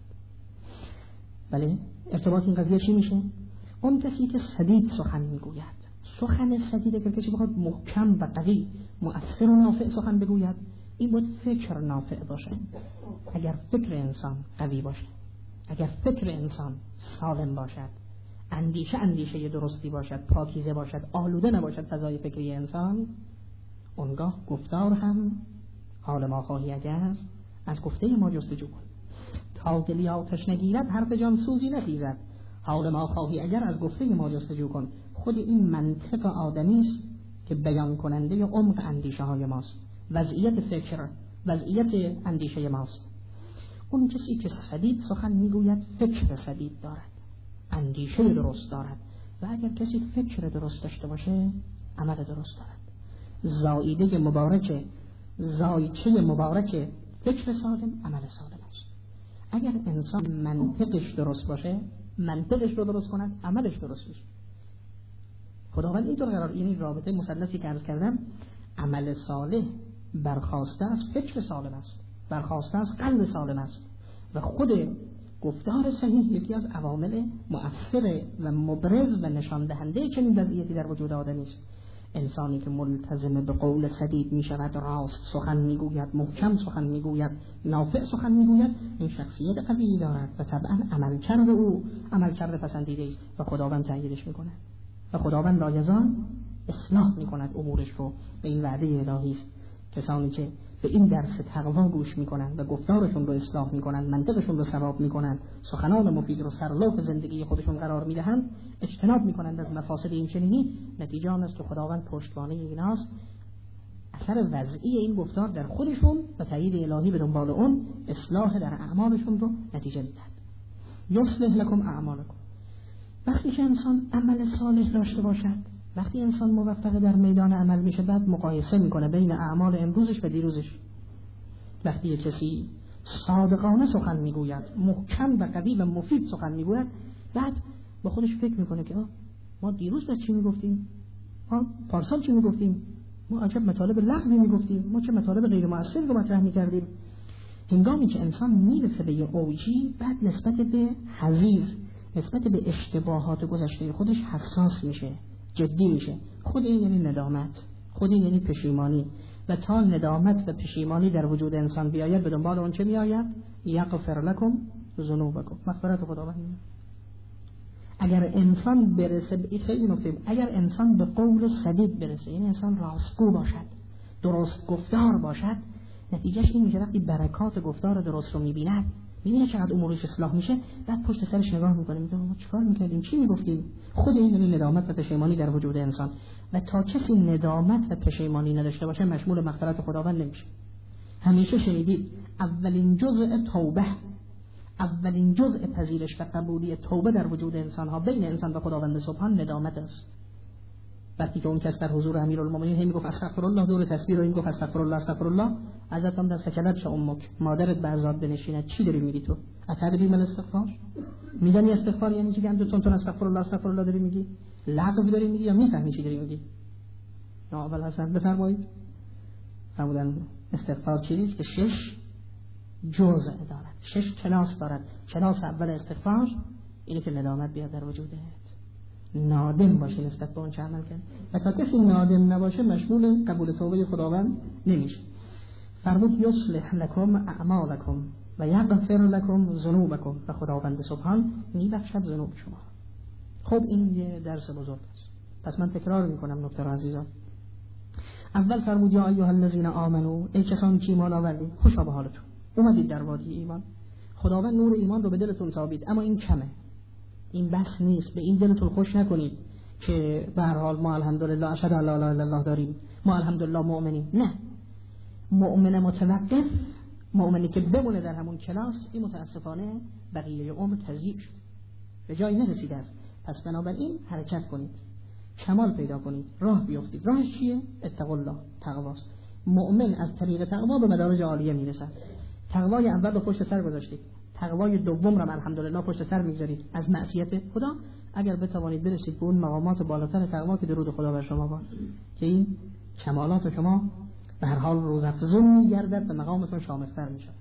بله، ارتباط این قضیه چی میشه؟ اون کسی که سدید سخن میگوید، سخن سدید اگر کسی بخواد محکم و قوی، مؤثر و نافع سخن بگوید، این باید فکر نافع باشه. اگر فکر انسان قوی باشه، اگر فکر انسان سالم باشد، اندیشه اندیشه درستی باشد، پاکیزه باشد، آلوده نباشد فضای فکری انسان، اونگاه گفتار هم حال ما خواهی اگر از گفته ما جستجو کن. تا دلی آتش نگیرد حرف جان سوزی نخیزد، حال ما خواهی اگر از گفته ما جستجو کن. خود این منطق آدمی است که بیان کننده عمق اندیشه های ماست، وضعیت فکر، وضعیت اندیشه ماست. اون کسی که سدید سخن میگوید فکر سدید دارد، اندیشه درست دارد، و اگر کسی فکر درست داشته باشه عمل درست دارد. زائیده مبارک، زایچه مبارک فکر سالم عمل سالم است. اگر انسان منطقش درست باشه، منطقش رو درست کند، عملش درست میشه. خداوند اینطور قرار، این رابطه مثلثی که عرض کردم، عمل صالح برخواسته از فکر سالم است، برخواسته از قلب سالم است، و خود گفتار صحیح یکی از عوامل مؤثر و مبرز و نشان دهنده چنین وضعیتی در وجود آدمی است. انسانی که ملتزم به قول سدید می شود، راست سخن می گوید، محکم سخن می گوید، نافع سخن می گوید، این شخصیت قوی دارد و طبعا عملکرد او عملکرد پسندیده است و خداوند تأییدش می کند و خداوند لایزان اصلاح می کند امورش رو. به این وعده الهی است کسانی که به این درس تقوا گوش میکنند و گفتارشون رو اصلاح میکنند، منطقشون رو ثواب میکنند، سخنان مفید رو سرلوح زندگی خودشون قرار میدهند، اجتناب میکنند از مفاسد این چنینی، نتیجه آن است که خداوند پشتوانه ایناست. اثر وضعی این گفتار در خودشون و تایید الهی به دنبال اون اصلاح در اعمالشون رو نتیجه میدهد. یصلح لکم اعمالکم. وقتی که انسان عمل صالح داشته باشد، وقتی انسان موفق در میدان عمل میشه، بعد مقایسه میکنه بین اعمال امروزش و دیروزش. وقتی یک کسی صادقانه سخن میگوید، محکم و قوی و مفید سخن میگوید، بعد با خودش فکر میکنه که آه ما دیروز به چی میگفتیم، ما پارسال چی میگفتیم، ما عجب مطالب لغوی میگفتیم، ما چه مطالب غیر مؤثری رو مطرح میکردیم. هنگامی که انسان میرسه به یه اوجی، بعد نسبت به حضیر، نسبت به اشتباهات گذشته خودش حساس میشه، جدی میشه. خود این یعنی ندامت، خود این یعنی پشیمانی. و تا ندامت و پشیمانی در وجود انسان بیاید، به دنبال اون چه میآید؟ یغفر لکم ذنوبکم، مغفرت خداوند. اگر انسان برسه به خیلی نکته، اگر انسان به قول صدیق برسه، یعنی انسان راستگو باشد، درست گفتار باشد، نتیجهش این میشه وقتی برکات گفتار درست رو میبیند، میبینه چقدر امورش اصلاح میشه، بعد پشت سرش نگاه میکنه، میگه ما چیکار میکردیم، چی میگفتیم؟ خود این یعنی ندامت و پشیمانی در وجود انسان. و تا کسی ندامت و پشیمانی نداشته باشه، مشمول مغفرت خداوند نمیشه. همیشه شنیدید اولین جزء توبه، اولین جزء پذیرش و قبولی توبه در وجود انسان ها، بین انسان و خداوند سبحان، ندامت است. وقتی که اون کس در حضور امیرالمومنین هی میگفت استغفر الله، دور تسبیح رو این گفت استغفر الله استغفر الله، ازتم در سکلت امک، مادرت بر ذات بنشیند، چی داری میگی تو؟ اتدری من استغفار؟ میدونی استغفار یعنی چی؟ که تو تون استغفر الله استغفر الله داری میگی؟ لغو داری میگی یا میفهمی چی داری میگی؟ نه اول حسن بفرمایید. فرمودن استغفار چیزی که شش جزء دارد، شش کلاس دارد. کلاس اول استغفار اینه که ندامت بیاد در وجودت، نادم باشه نسبت به اون چه عمل کرد. و تا کسی نادم نباشه مشمول قبول توبه خداوند نمیشه. فرمود یصلح لکم اعمالکم و یغفر لکم ذنوبکم، و خداوند سبحان میبخشد ذنوب شما. خب این یه درس بزرگ است. پس من تکرار میکنم نکته را عزیزان. اول فرمود یا ایها الذین آمنو، ای کسانی که ایمان آوردید، خوشا به حالتون، اومدید در وادی ایمان. خداوند نور ایمان رو به دلتون تابید، اما این کمه، این بس نیست. به این دلتون خوش نکنید که به هر حال ما الحمدلله اشهد ان لا اله الا الله داریم، ما الحمدلله مؤمنیم. نه، مؤمن متوقف، مؤمنی که بمونه در همون کلاس، این متاسفانه بقیه عمر تضییع شد، به جایی نرسیده است. پس بنابراین حرکت کنید، کمال پیدا کنید، راه بیافتید. راهش چیه؟ اتقوا الله، تقواست. مؤمن از طریق تقوا به مدارج عالیه میرسد. تقوای اول رو پشت سر گذاشتید، تقوای دوم رو الحمدلله پشت سر میگذارید از معصیت خدا. اگر بتوانید برسید به اون مقامات بالاتر تقوا که درود خدا بر شما باد، که این کمالات شما به هر حال روزافزون میگردد و مقامتون شامل‌تر میشود.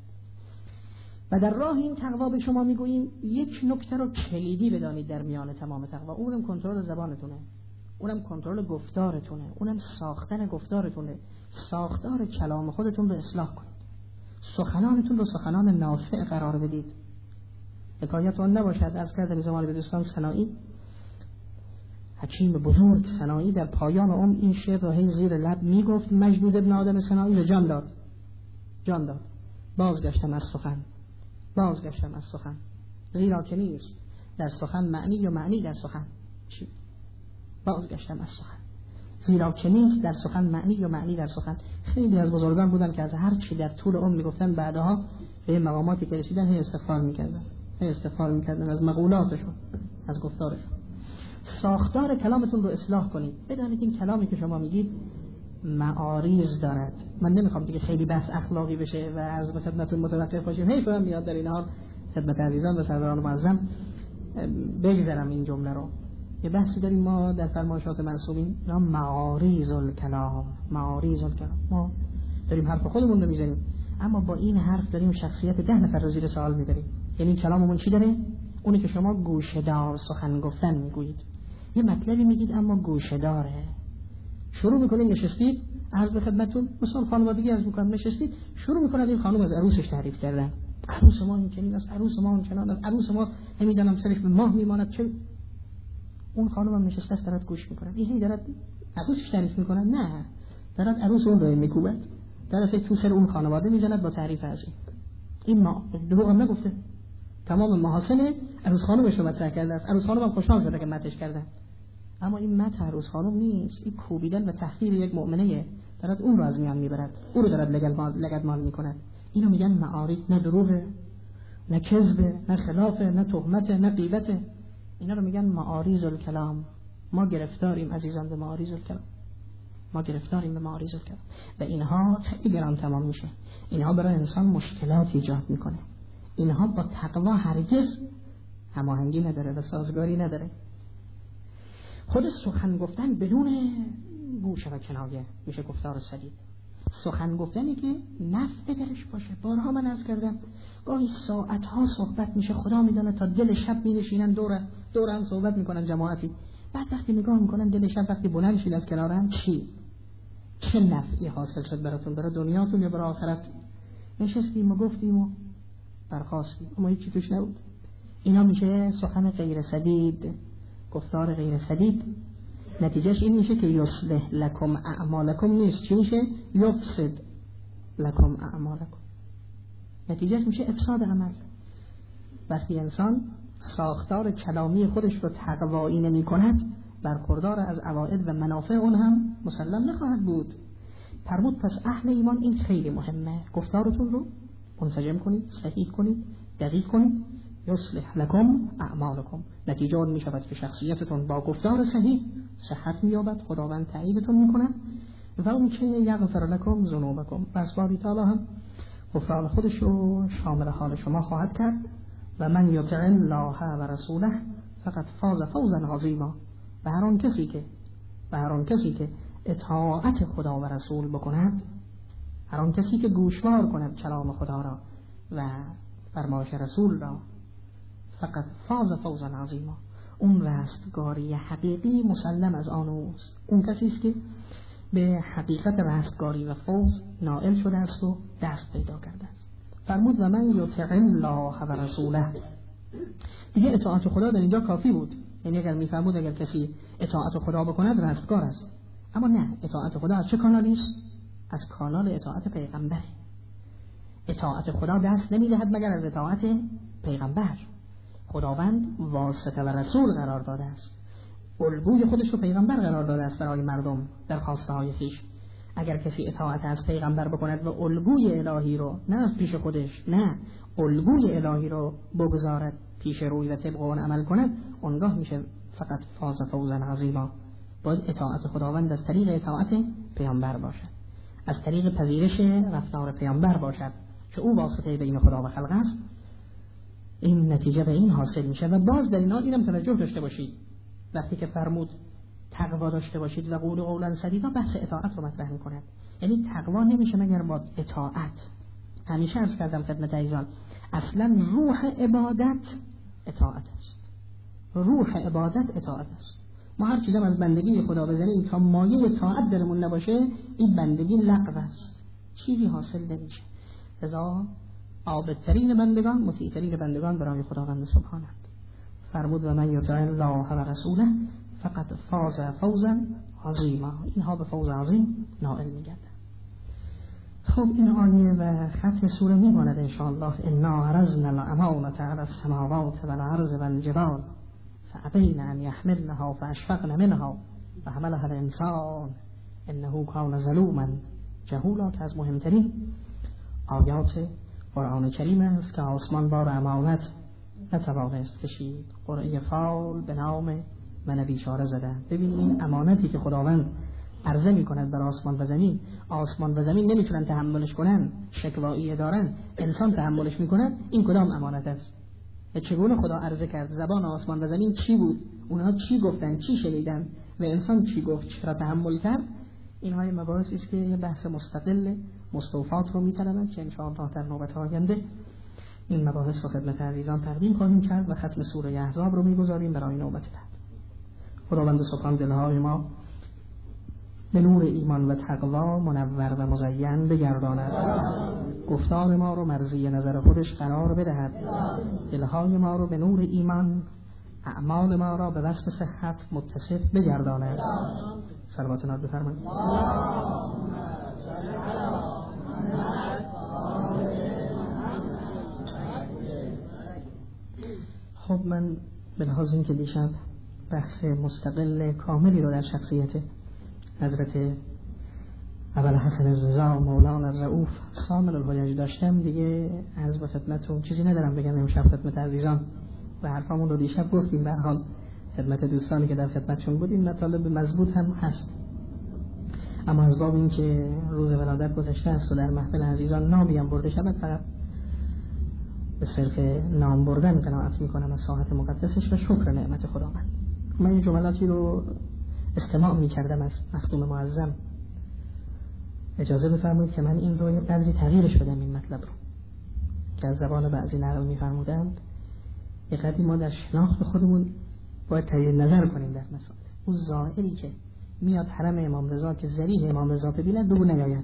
و در راه این تقوا به شما میگوییم یک نکته رو کلیدی بدانید در میان تمام تقوا، اونم کنترل زبانتونه، اونم کنترل گفتارتونه، اونم ساختن گفتارتونه. ساختار کلام خودتون رو اصلاح کنید، سخنانتون رو سخنان نافع قرار بدید. حکایتون نباشد، از کردم زمان به دوستان سنایی، حکیم بزرگ سنایی در پایان عمر این شعر رو هی زیر لب میگفت: مجدود ابن آدم سنایی جان داد، جان داد، بازگشتم از سخن، بازگشتم از سخن، زیرا که نیست در سخن معنی یا معنی در سخن چی؟ بازگشتم از سخن، زیرا که نیست در سخن معنی یا معنی در سخن. خیلی از بزرگان بودن که از هر چی در طول عمر میگفتن بعدها به مقاماتی که رسیدن هی استغفار میکردن، هی استغفار میکردن از مقولاتشون، از گفتارشون. ساختار کلامتون رو اصلاح کنید. بدانید این کلامی که شما میگید معاریض دارد. من نمیخوام دیگه خیلی بحث اخلاقی بشه و از خدمتتون متوقف باشیم. هی فهم میاد در این حال خدمت عزیزان و سروران معظم بگذرم این جمله رو. یه بحثی داریم ما در فرمایشات منسوبین، نام معاریض الکلام، معاریض الکلام. ما داریم حرف خودمون رو میزنیم، اما با این حرف داریم شخصیت ده نفر رو زیر سوال میبریم. یعنی کلاممون چی داره؟ اونی که شما گوشه‌دار سخن گفتن میگویید. یه مطلبی میگید اما گوشه‌داره. شروع میکنید نشستید، عرض به خدمتتون مثلا خانوادگی عرض میکنم، نشستید شروع میکنه این خانم از عروسش تعریف کردن. عروس ما این چنین است، عروس ما اون چنان است، عروس ما نمیدونم سرش به ماه میماند چه. اون خانم هم نشسته است دارد گوش میکنه. این دارد عروسش تعریف میکنه؟ نه، دارد عروس اون رو میکوبه، دارد تو سر اون خانواده میزند با تعریف از این. این ما دروغم نگفته، تمام محاسن عروس خانمش رو مطرح کرده است. عروس خانم هم خوشحال شده که متش کردن، اما این مت عروس خانم نیست، این کوبیدن و تحقیر یک مؤمنه. دارد اون رو از میان میبرد، او رو دارد لگد مال میکند. اینو میگن معاریض. نه دروغه، نه کذبه، نه خلافه، نه تهمته، نه غیبته. اینا رو میگن معاریض الکلام. ما گرفتاریم عزیزان به معاریض الکلام، ما گرفتاریم به معاریض الکلام و اینها خیلی گران تمام میشه. اینها برای انسان مشکلات ایجاد میکنه. اینها با تقوا هرگز هماهنگی نداره و سازگاری نداره. خود سخن گفتن بدون گوشه و کنایه میشه گفتار سدید. سخن گفتنی که نفع درش باشه، بارها من عرض کردم گاهی ساعتها صحبت میشه، خدا میدونه تا دل شب مینشینن دور دور هم صحبت میکنن جماعتی، بعد وقتی نگاه میکنن دل شب وقتی بلند شید از کنارم چی چه نفعی حاصل شد براتون، برای دنیاتون یا برای آخرت؟ نشستیم و گفتیم و برخواستیم اما هیچی توش نبود. اینا میشه سخن غیر سدید، گفتار غیر سدید. نتیجهش این میشه که یصلح لکم اعمالکم نیست، چی میشه؟ یفسد لکم اعمالکم. نتیجهش میشه افساد عمل. وقتی انسان ساختار کلامی خودش رو تقوایی نمی کند، برخوردار از عوائد و منافع اون هم مسلم نخواهد بود. فرمود پس اهل ایمان این خیلی مهمه، گفتارتون رو منسجم کنید، صحیح کنید، دقیق کنید. یصلح لکم اعمالکم، نتیجه اون میشود که شخصیتتون با گفتار صحیح صحت مییابد، خداوند تاییدتون میکنه. و اون که یغفر لکم ذنوبکم، پس باری تعالی هم غفران خودش رو شامل حال شما خواهد کرد. و من یطع الله و رسوله فقط فاز فوزا عظیما، و هر آن کسی که و هر آن کسی که اطاعت خدا و رسول بکند، هر آن کسی که گوشوار کند کلام خدا را و فرمایش رسول را، فقط فاز فوزا عظیما، اون رستگاری حقیقی مسلم از آن اوست. اون کسی است که به حقیقت رستگاری و فوز نائل شده است و دست پیدا کرده است. فرمود و من یطع الله و رسوله، دیگه اطاعت خدا در اینجا کافی بود. یعنی اگر میفرمود اگر کسی اطاعت خدا بکند رستگار است، اما نه، اطاعت خدا از چه کانالی است؟ از کانال اطاعت پیغمبر. اطاعت خدا دست نمیدهد مگر از اطاعت پیغمبر. خداوند واسطه و رسول قرار داده است، الگوی خودش رو پیغمبر قرار داده است برای مردم در خواسته های خویش. اگر کسی اطاعت از پیغمبر بکند و الگوی الهی رو نه از پیش خودش، نه الگوی الهی رو بگذارد پیش روی و طبق اون عمل کند، اونگاه میشه فقط فاز فوزا عظیما. باید اطاعت خداوند از طریق اطاعت پیامبر باشد، از طریق پذیرش رفتار پیامبر باشد که او واسطه بین خدا و خلق است. این نتیجه به این حاصل میشه. و باز در این حال اینم توجه داشته باشید، وقتی که فرمود تقوا داشته باشید و قول قولا سدیدا، بحث اطاعت رو مطرح میکند. یعنی تقوا نمیشه مگر با اطاعت. همیشه عرض کردم خدمت عزیزان، اصلا روح عبادت اطاعت است. روح عبادت اطاعت است. ما هر چیزم از بندگی خدا بزنیم تا مایه اطاعت درمون نباشه، این بندگی لغو است، چیزی حاصل نمیشه. لذا عابدترین بندگان، مطیعترین بندگان برای خداوند سبحانه. فرمود و من یطع الله و رسوله فقط فاز فوزا عظیما، اینها به فوز عظیم نائل میگردن. خب این آیه و ختم سوره میماند انشاءالله. انا عرضنا الامانة على السماوات والارض والجبال فابین ان یحملنها فاشفقن منها وحملها الانسان انه کان ظلوما جهولا، که از مهمترین آیات قرآن کریم است که آسمان بار امانت نتوانست کشید. قرعه فال به نام من بیچاره زدن. ببین این امانتی که خداوند عرضه می کند بر آسمان و زمین، آسمان و زمین نمیتونن تحملش کنن، شکوایی دارن، انسان تحملش میکند، این کدام امانت است؟ چگونه خدا عرضه کرد؟ زبان آسمان و زمین چی بود؟ اونها چی گفتن؟ چی شنیدن؟ و انسان چی گفت؟ چرا تحمل کرد؟ اینهای مباحثی است که یه بحث مستقل مستوفات رو میطلبند که انشاءالله در نوبت آینده این مباحث رو خدمت عزیزان تقدیم خواهیم کرد و ختم سوره احزاب رو میگذاریم برای نوبت بعد. خداوند سبحان دلهای ما به نور ایمان و تقوا منور و مزین بگرداند، گفتار ما رو مرضی نظر خودش قرار بدهد، دلهای ما رو به نور ایمان، اعمال ما را به وصف صحت متصف بگرداند. صلوات نار بفرمایید. خب من به لحاظ این که دیشب بحث مستقل کاملی رو در شخصیت حضرت اول حسن رضا مولانا رؤوف سامل الحجاج داشتم، دیگه از به خدمتتون چیزی ندارم بگم امشب خدمت عزیزان و حرفامون رو دیشب گفتیم. به هر حال خدمت دوستانی که در خدمتشون بودیم مطالب مضبوط هم هست، اما از باب این که روز ولادت گذشته است و در محفل عزیزان نامی هم برده شود، فقط به صرف نام بردن قناعت میکنم از ساحت مقدسش و شکر نعمت خداوند. من یه جملاتی رو استماع میکردم از مخدوم معظم، اجازه بفرمایید که من این رو یه قدری تغییرش بدم این مطلب رو. که از زبان بعضی نقل می‌فرمودند یه قدری ما در شناخت خودمون باید تجدید نظر کنیم در مسائل. اون ظاهری که میاد حرم امام رضا که ذریح امام رضا ببیند بگو نیاید.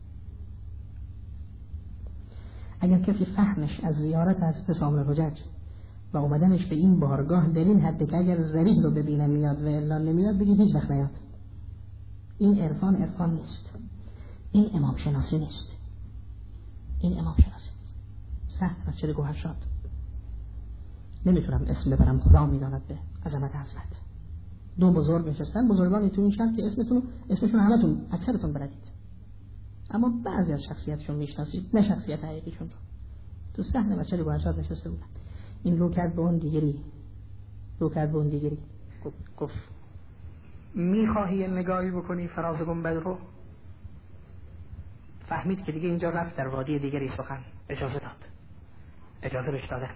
اگر کسی فهمش از زیارت از سامر حجج و اومدنش به این بارگاه در این حد که اگر ذریح رو ببینه میاد و الا نمیاد بگید هیچ وقت نیاد. این عرفان عرفان نیست، این امام شناسی نیست، این امام شناسی سهل از چه گوهر شاد. نمیتونم اسم ببرم، خدا میداند به عظمت حضرت. دو بزرگ نشستن، بزرگانی تو این شهر که اسمتون اسمشون همتون اکثرتون بلدید، اما بعضی از شخصیتشون میشناسید، نه شخصیت حقیقیشون رو. تو صحنه مسجد گوهرشاد نشسته بودن. این رو کرد به اون دیگری، رو کرد به اون دیگری گفت میخواهی نگاهی بکنی فراز گنبد رو؟ فهمید که دیگه اینجا رفت در وادی دیگری سخن، اجازه داد، اجازه بهش دادن.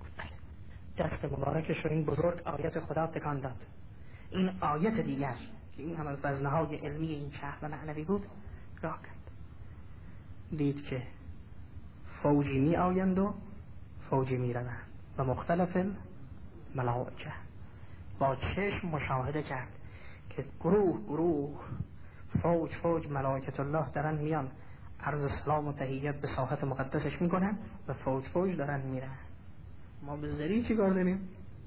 دست مبارکش رو این بزرگ آیت خدا تکان داد. این آیت دیگر که این هم از وزنهای علمی این شهر و معنوی بود را کرد. دید که فوجی می آیند و فوجی می روند و مختلف ملائکه. با چشم مشاهده کرد که گروه گروه فوج فوج ملائکت الله دارن میان عرض سلام و تحیت به ساحت مقدسش میکنن و فوج فوج دارن میرن. ما به ذریح چی کار داریم؟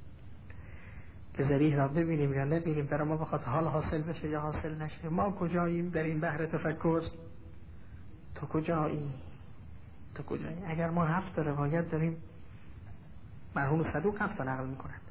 که ذریح را ببینیم یا نبینیم، برای ما بخواد حال حاصل بشه یا حاصل نشه. ما کجاییم در این بحر تفکر؟ تو کجایی؟ تو کجایی؟ اگر ما هفت روایت داریم، مرحوم صدوق هفت نقل میکنند.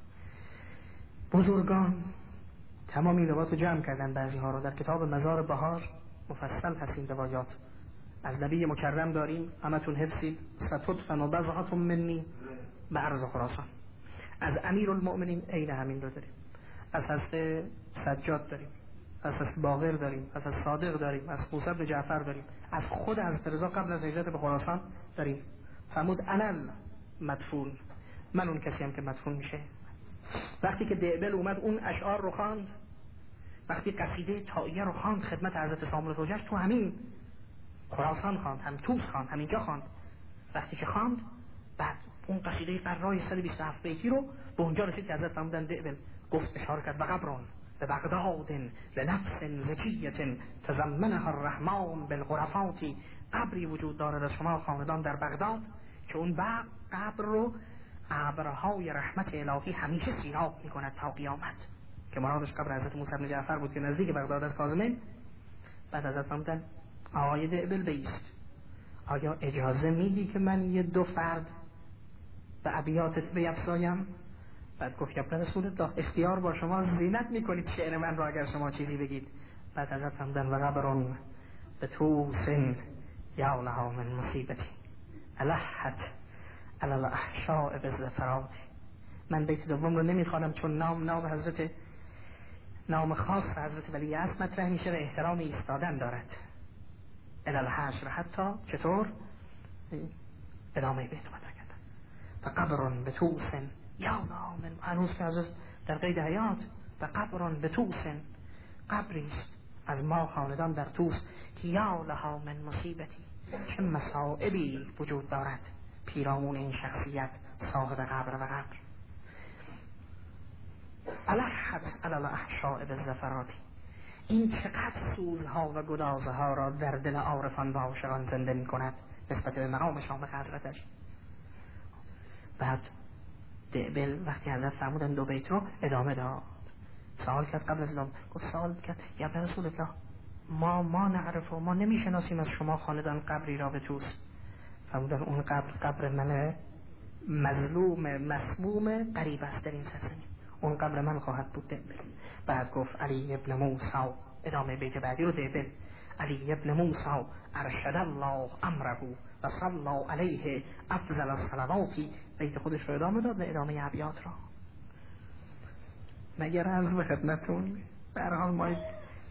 بزرگان تمام این روایات رو جمع کردن، بعضی ها رو در کتاب مزار بهار مفصل هست. این روایات از نبی مکرم داریم، همتون حفظید، ستدفن و بضعة منی به عرض خراسان. از امیر المؤمنین عین همین رو داریم، از حضرت سجاد داریم، از حضرت باقر داریم، از حضرت صادق داریم، از موسی بن جعفر داریم، از خود حضرت رضا قبل از هجرت به خراسان داریم. فرمود علل مدفون، من اون کسی هم که مدفون میشه. وقتی که دعبل اومد اون اشعار رو خواند، وقتی قصیده طائیه رو خواند خدمت حضرت سامر حجج، تو همین خراسان خواند، هم توس خواند، همینجا خواند. وقتی که خواند بعد اون قصیده قرای صد و بیست و هفت بیتی رو به اونجا رسید که حضرت فرمودن دعبل گفت اشاره کرد و قبرون به بغداد لنفس زکیة تضمنها الرحمن بالغرفات، قبری وجود دارد از شما خاندان در بغداد که اون قبر رو ابرهای رحمت الهی همیشه سیراب میکند تا قیامت، که مرادش قبر حضرت موسی بن جعفر بود که نزدیک بغداد از کاظمین. بعد حضرت فرمودن آقای دعبل بیست، آیا اجازه میدی که من یه دو فرد به ابیاتت بیفزایم؟ بعد گفت یا رسول الله اختیار با شما، زینت میکنید شعر من رو اگر شما چیزی بگید. بعد حضرت فرمودن و قبرون به تو سن یا لها من مصیبتی الحت علی الاحشاء بالزفرات. من بیت دوم رو نمیخوانم چون نام نام حضرت نام خاص حضرت ولی عصر مطرح میشه و احترام ایستادن دارد. الی الحشر حتی چطور ادامه بیت مطرح کردن و قبرون به تو سن یا لها من، هنوز که حضرت در قید حیات، و قبرون به تو سن، قبریست از ما خاندان در توس که یا لها من مصیبتی، چه مصائبی وجود دارد پیرامون این شخصیت صاحب قبر و قبر. الحت علی الاحشاء بالزفرات، این چقدر سوزها و گدازها را در دل عارفان و عاشقان زنده می کند نسبت به مقام شامخ حضرتش. بعد دعبل وقتی حضرت فرمودن دو بیت رو ادامه داد، سوال کرد قبل از ادامه، گفت سوال کرد یا رسول الله ما ما نعرف و ما نمیشناسیم از شما خاندان قبری را به توس. فرمودن اون قبر قبر من مظلوم مسموم قریب است در این سرزمین، اون قبر من خواهد بود دعبل. بعد گفت علی ابن موسی، ادامه بیت بعدی رو دعبل، علی ابن موسی ارشد الله امره و صلی علیه افضل الصلوات، بیت خودش رو ادامه داد و ادامه ابیات را. مگر عرض به خدمتون به هر حال ما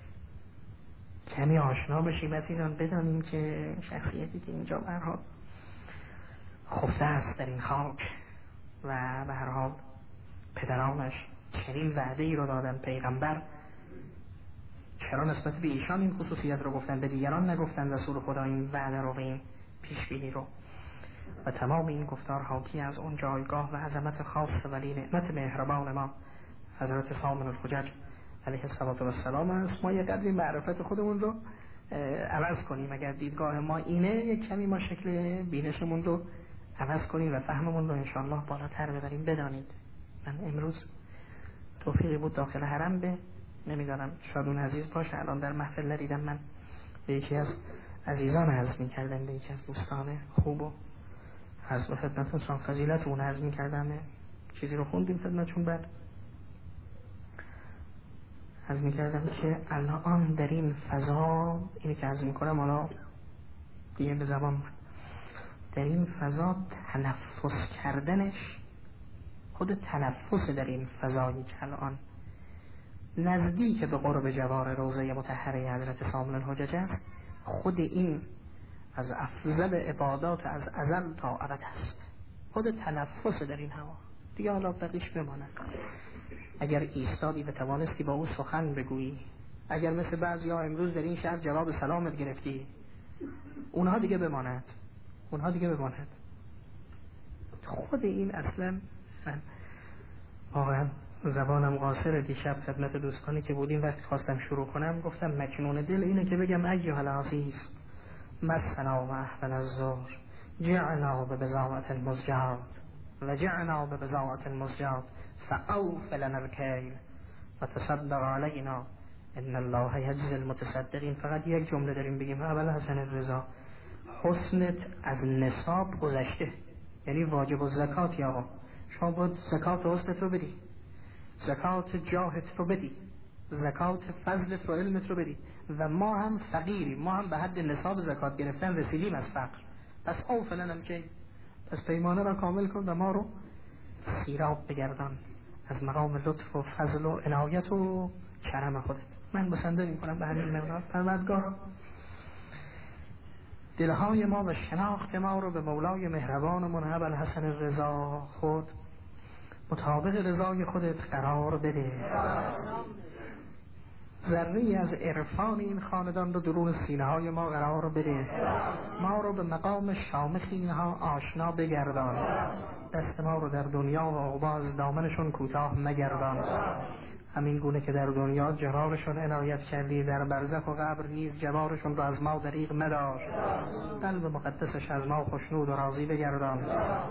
کمی آشنا بشیم عزیزان، بدانیم که شخصیتی که اینجا به هر حال خفته است در این خاک و به هر حال پدرانش چنین وعده ای رو دادن، پیغمبر چرا نسبت به ایشان این خصوصیت رو گفتن به دیگران نگفتن؟ رسول خدا این وعده رو و این پیش بینی رو. و تمام این گفتار حاکی از اون جایگاه و عظمت خاص ولی نعمت مهربان ما حضرت سامن الحجج علیه السلام است. ما یه قدری معرفت خودمون رو عوض کنیم. اگر دیدگاه ما اینه، یک کمی ما شکل بینشمون رو عوض کنیم و فهممون رو انشاءالله بالاتر ببریم. بدانید من امروز توفیقی بود داخل حرم به نمیدانم شاید اون عزیز باشه، الان در محفل ندیدم، من به یکی از عزیزان عرض می کردم، به یکی از دوستان خوب و از خدمتتون فضیلت اون عرض می کردم، چیزی رو خوندیم خدمتتون، بعد عرض می کردم که الان در این فضا، اینی که عرض می کنم حالا دیگه به زبان، در این فضا تنفس کردنش، خود تنفس در این فضایی که الان نزدیک به قرب جوار روضه مطهره حضرت سامن الحجج است، خود این از افضل عبادات از ازل تا ابد است. خود تنفس در این هوا دیگه حالا بقیش بماند. اگر ایستادی و توانستی با او سخن بگویی، اگر مثل بعضی ها امروز در این شهر جواب سلامت گرفتی، اونها دیگه بماند، اونها دیگه بماند. خود این اصلا من واقعا زبانم قاصر. دیشب خدمت دوستانی که بودیم وقتی خواستم شروع کنم گفتم مکنون دل اینه که بگم ایها العزیز مسنا و احسن الظهر جعنا ببضاعة المزجات و جعنا ببضاعة المزجات فاوف لنا الکیل و تصدق علینا ان الله یجزی المتصدقین. فقط یک جمله داریم بگیم، اول حسن الرضا، حسنت از نصاب گذشته، یعنی واجب الزکات. یا شما باید زکات حسنت رو بدی، زکات جاهت رو بدی، زکات فضلت رو علمت رو بدی. و ما هم فقیریم، ما هم به حد نصاب زکات گرفتن رسیدیم از فقر. پس اوف لنا الکیل، پس پیمانه را کامل کن و ما رو سیراب بگردان از مقام لطف و فضل و عنایت و کرم خودت. من بسنده می کنم به همین مقدار. پروردگار دلهای ما و شناخت ما رو به مولای مهربان و منعم الحسن الرضا خود مطابق رضای خودت قرار بده. ذره‌ای از عرفان این خاندان رو درون سینه های ما قرار بده. ما رو به مقام شامخین ها آشنا بگردان. دست ما رو در دنیا و عقبا دامنشون کوتاه مگردان. همین گونه که در دنیا جوارشون عنایت کردی، در برزخ و قبر نیز جوارشون رو از ما دریغ مدار. قلب مقدسش از ما خوشنود و راضی بگردان.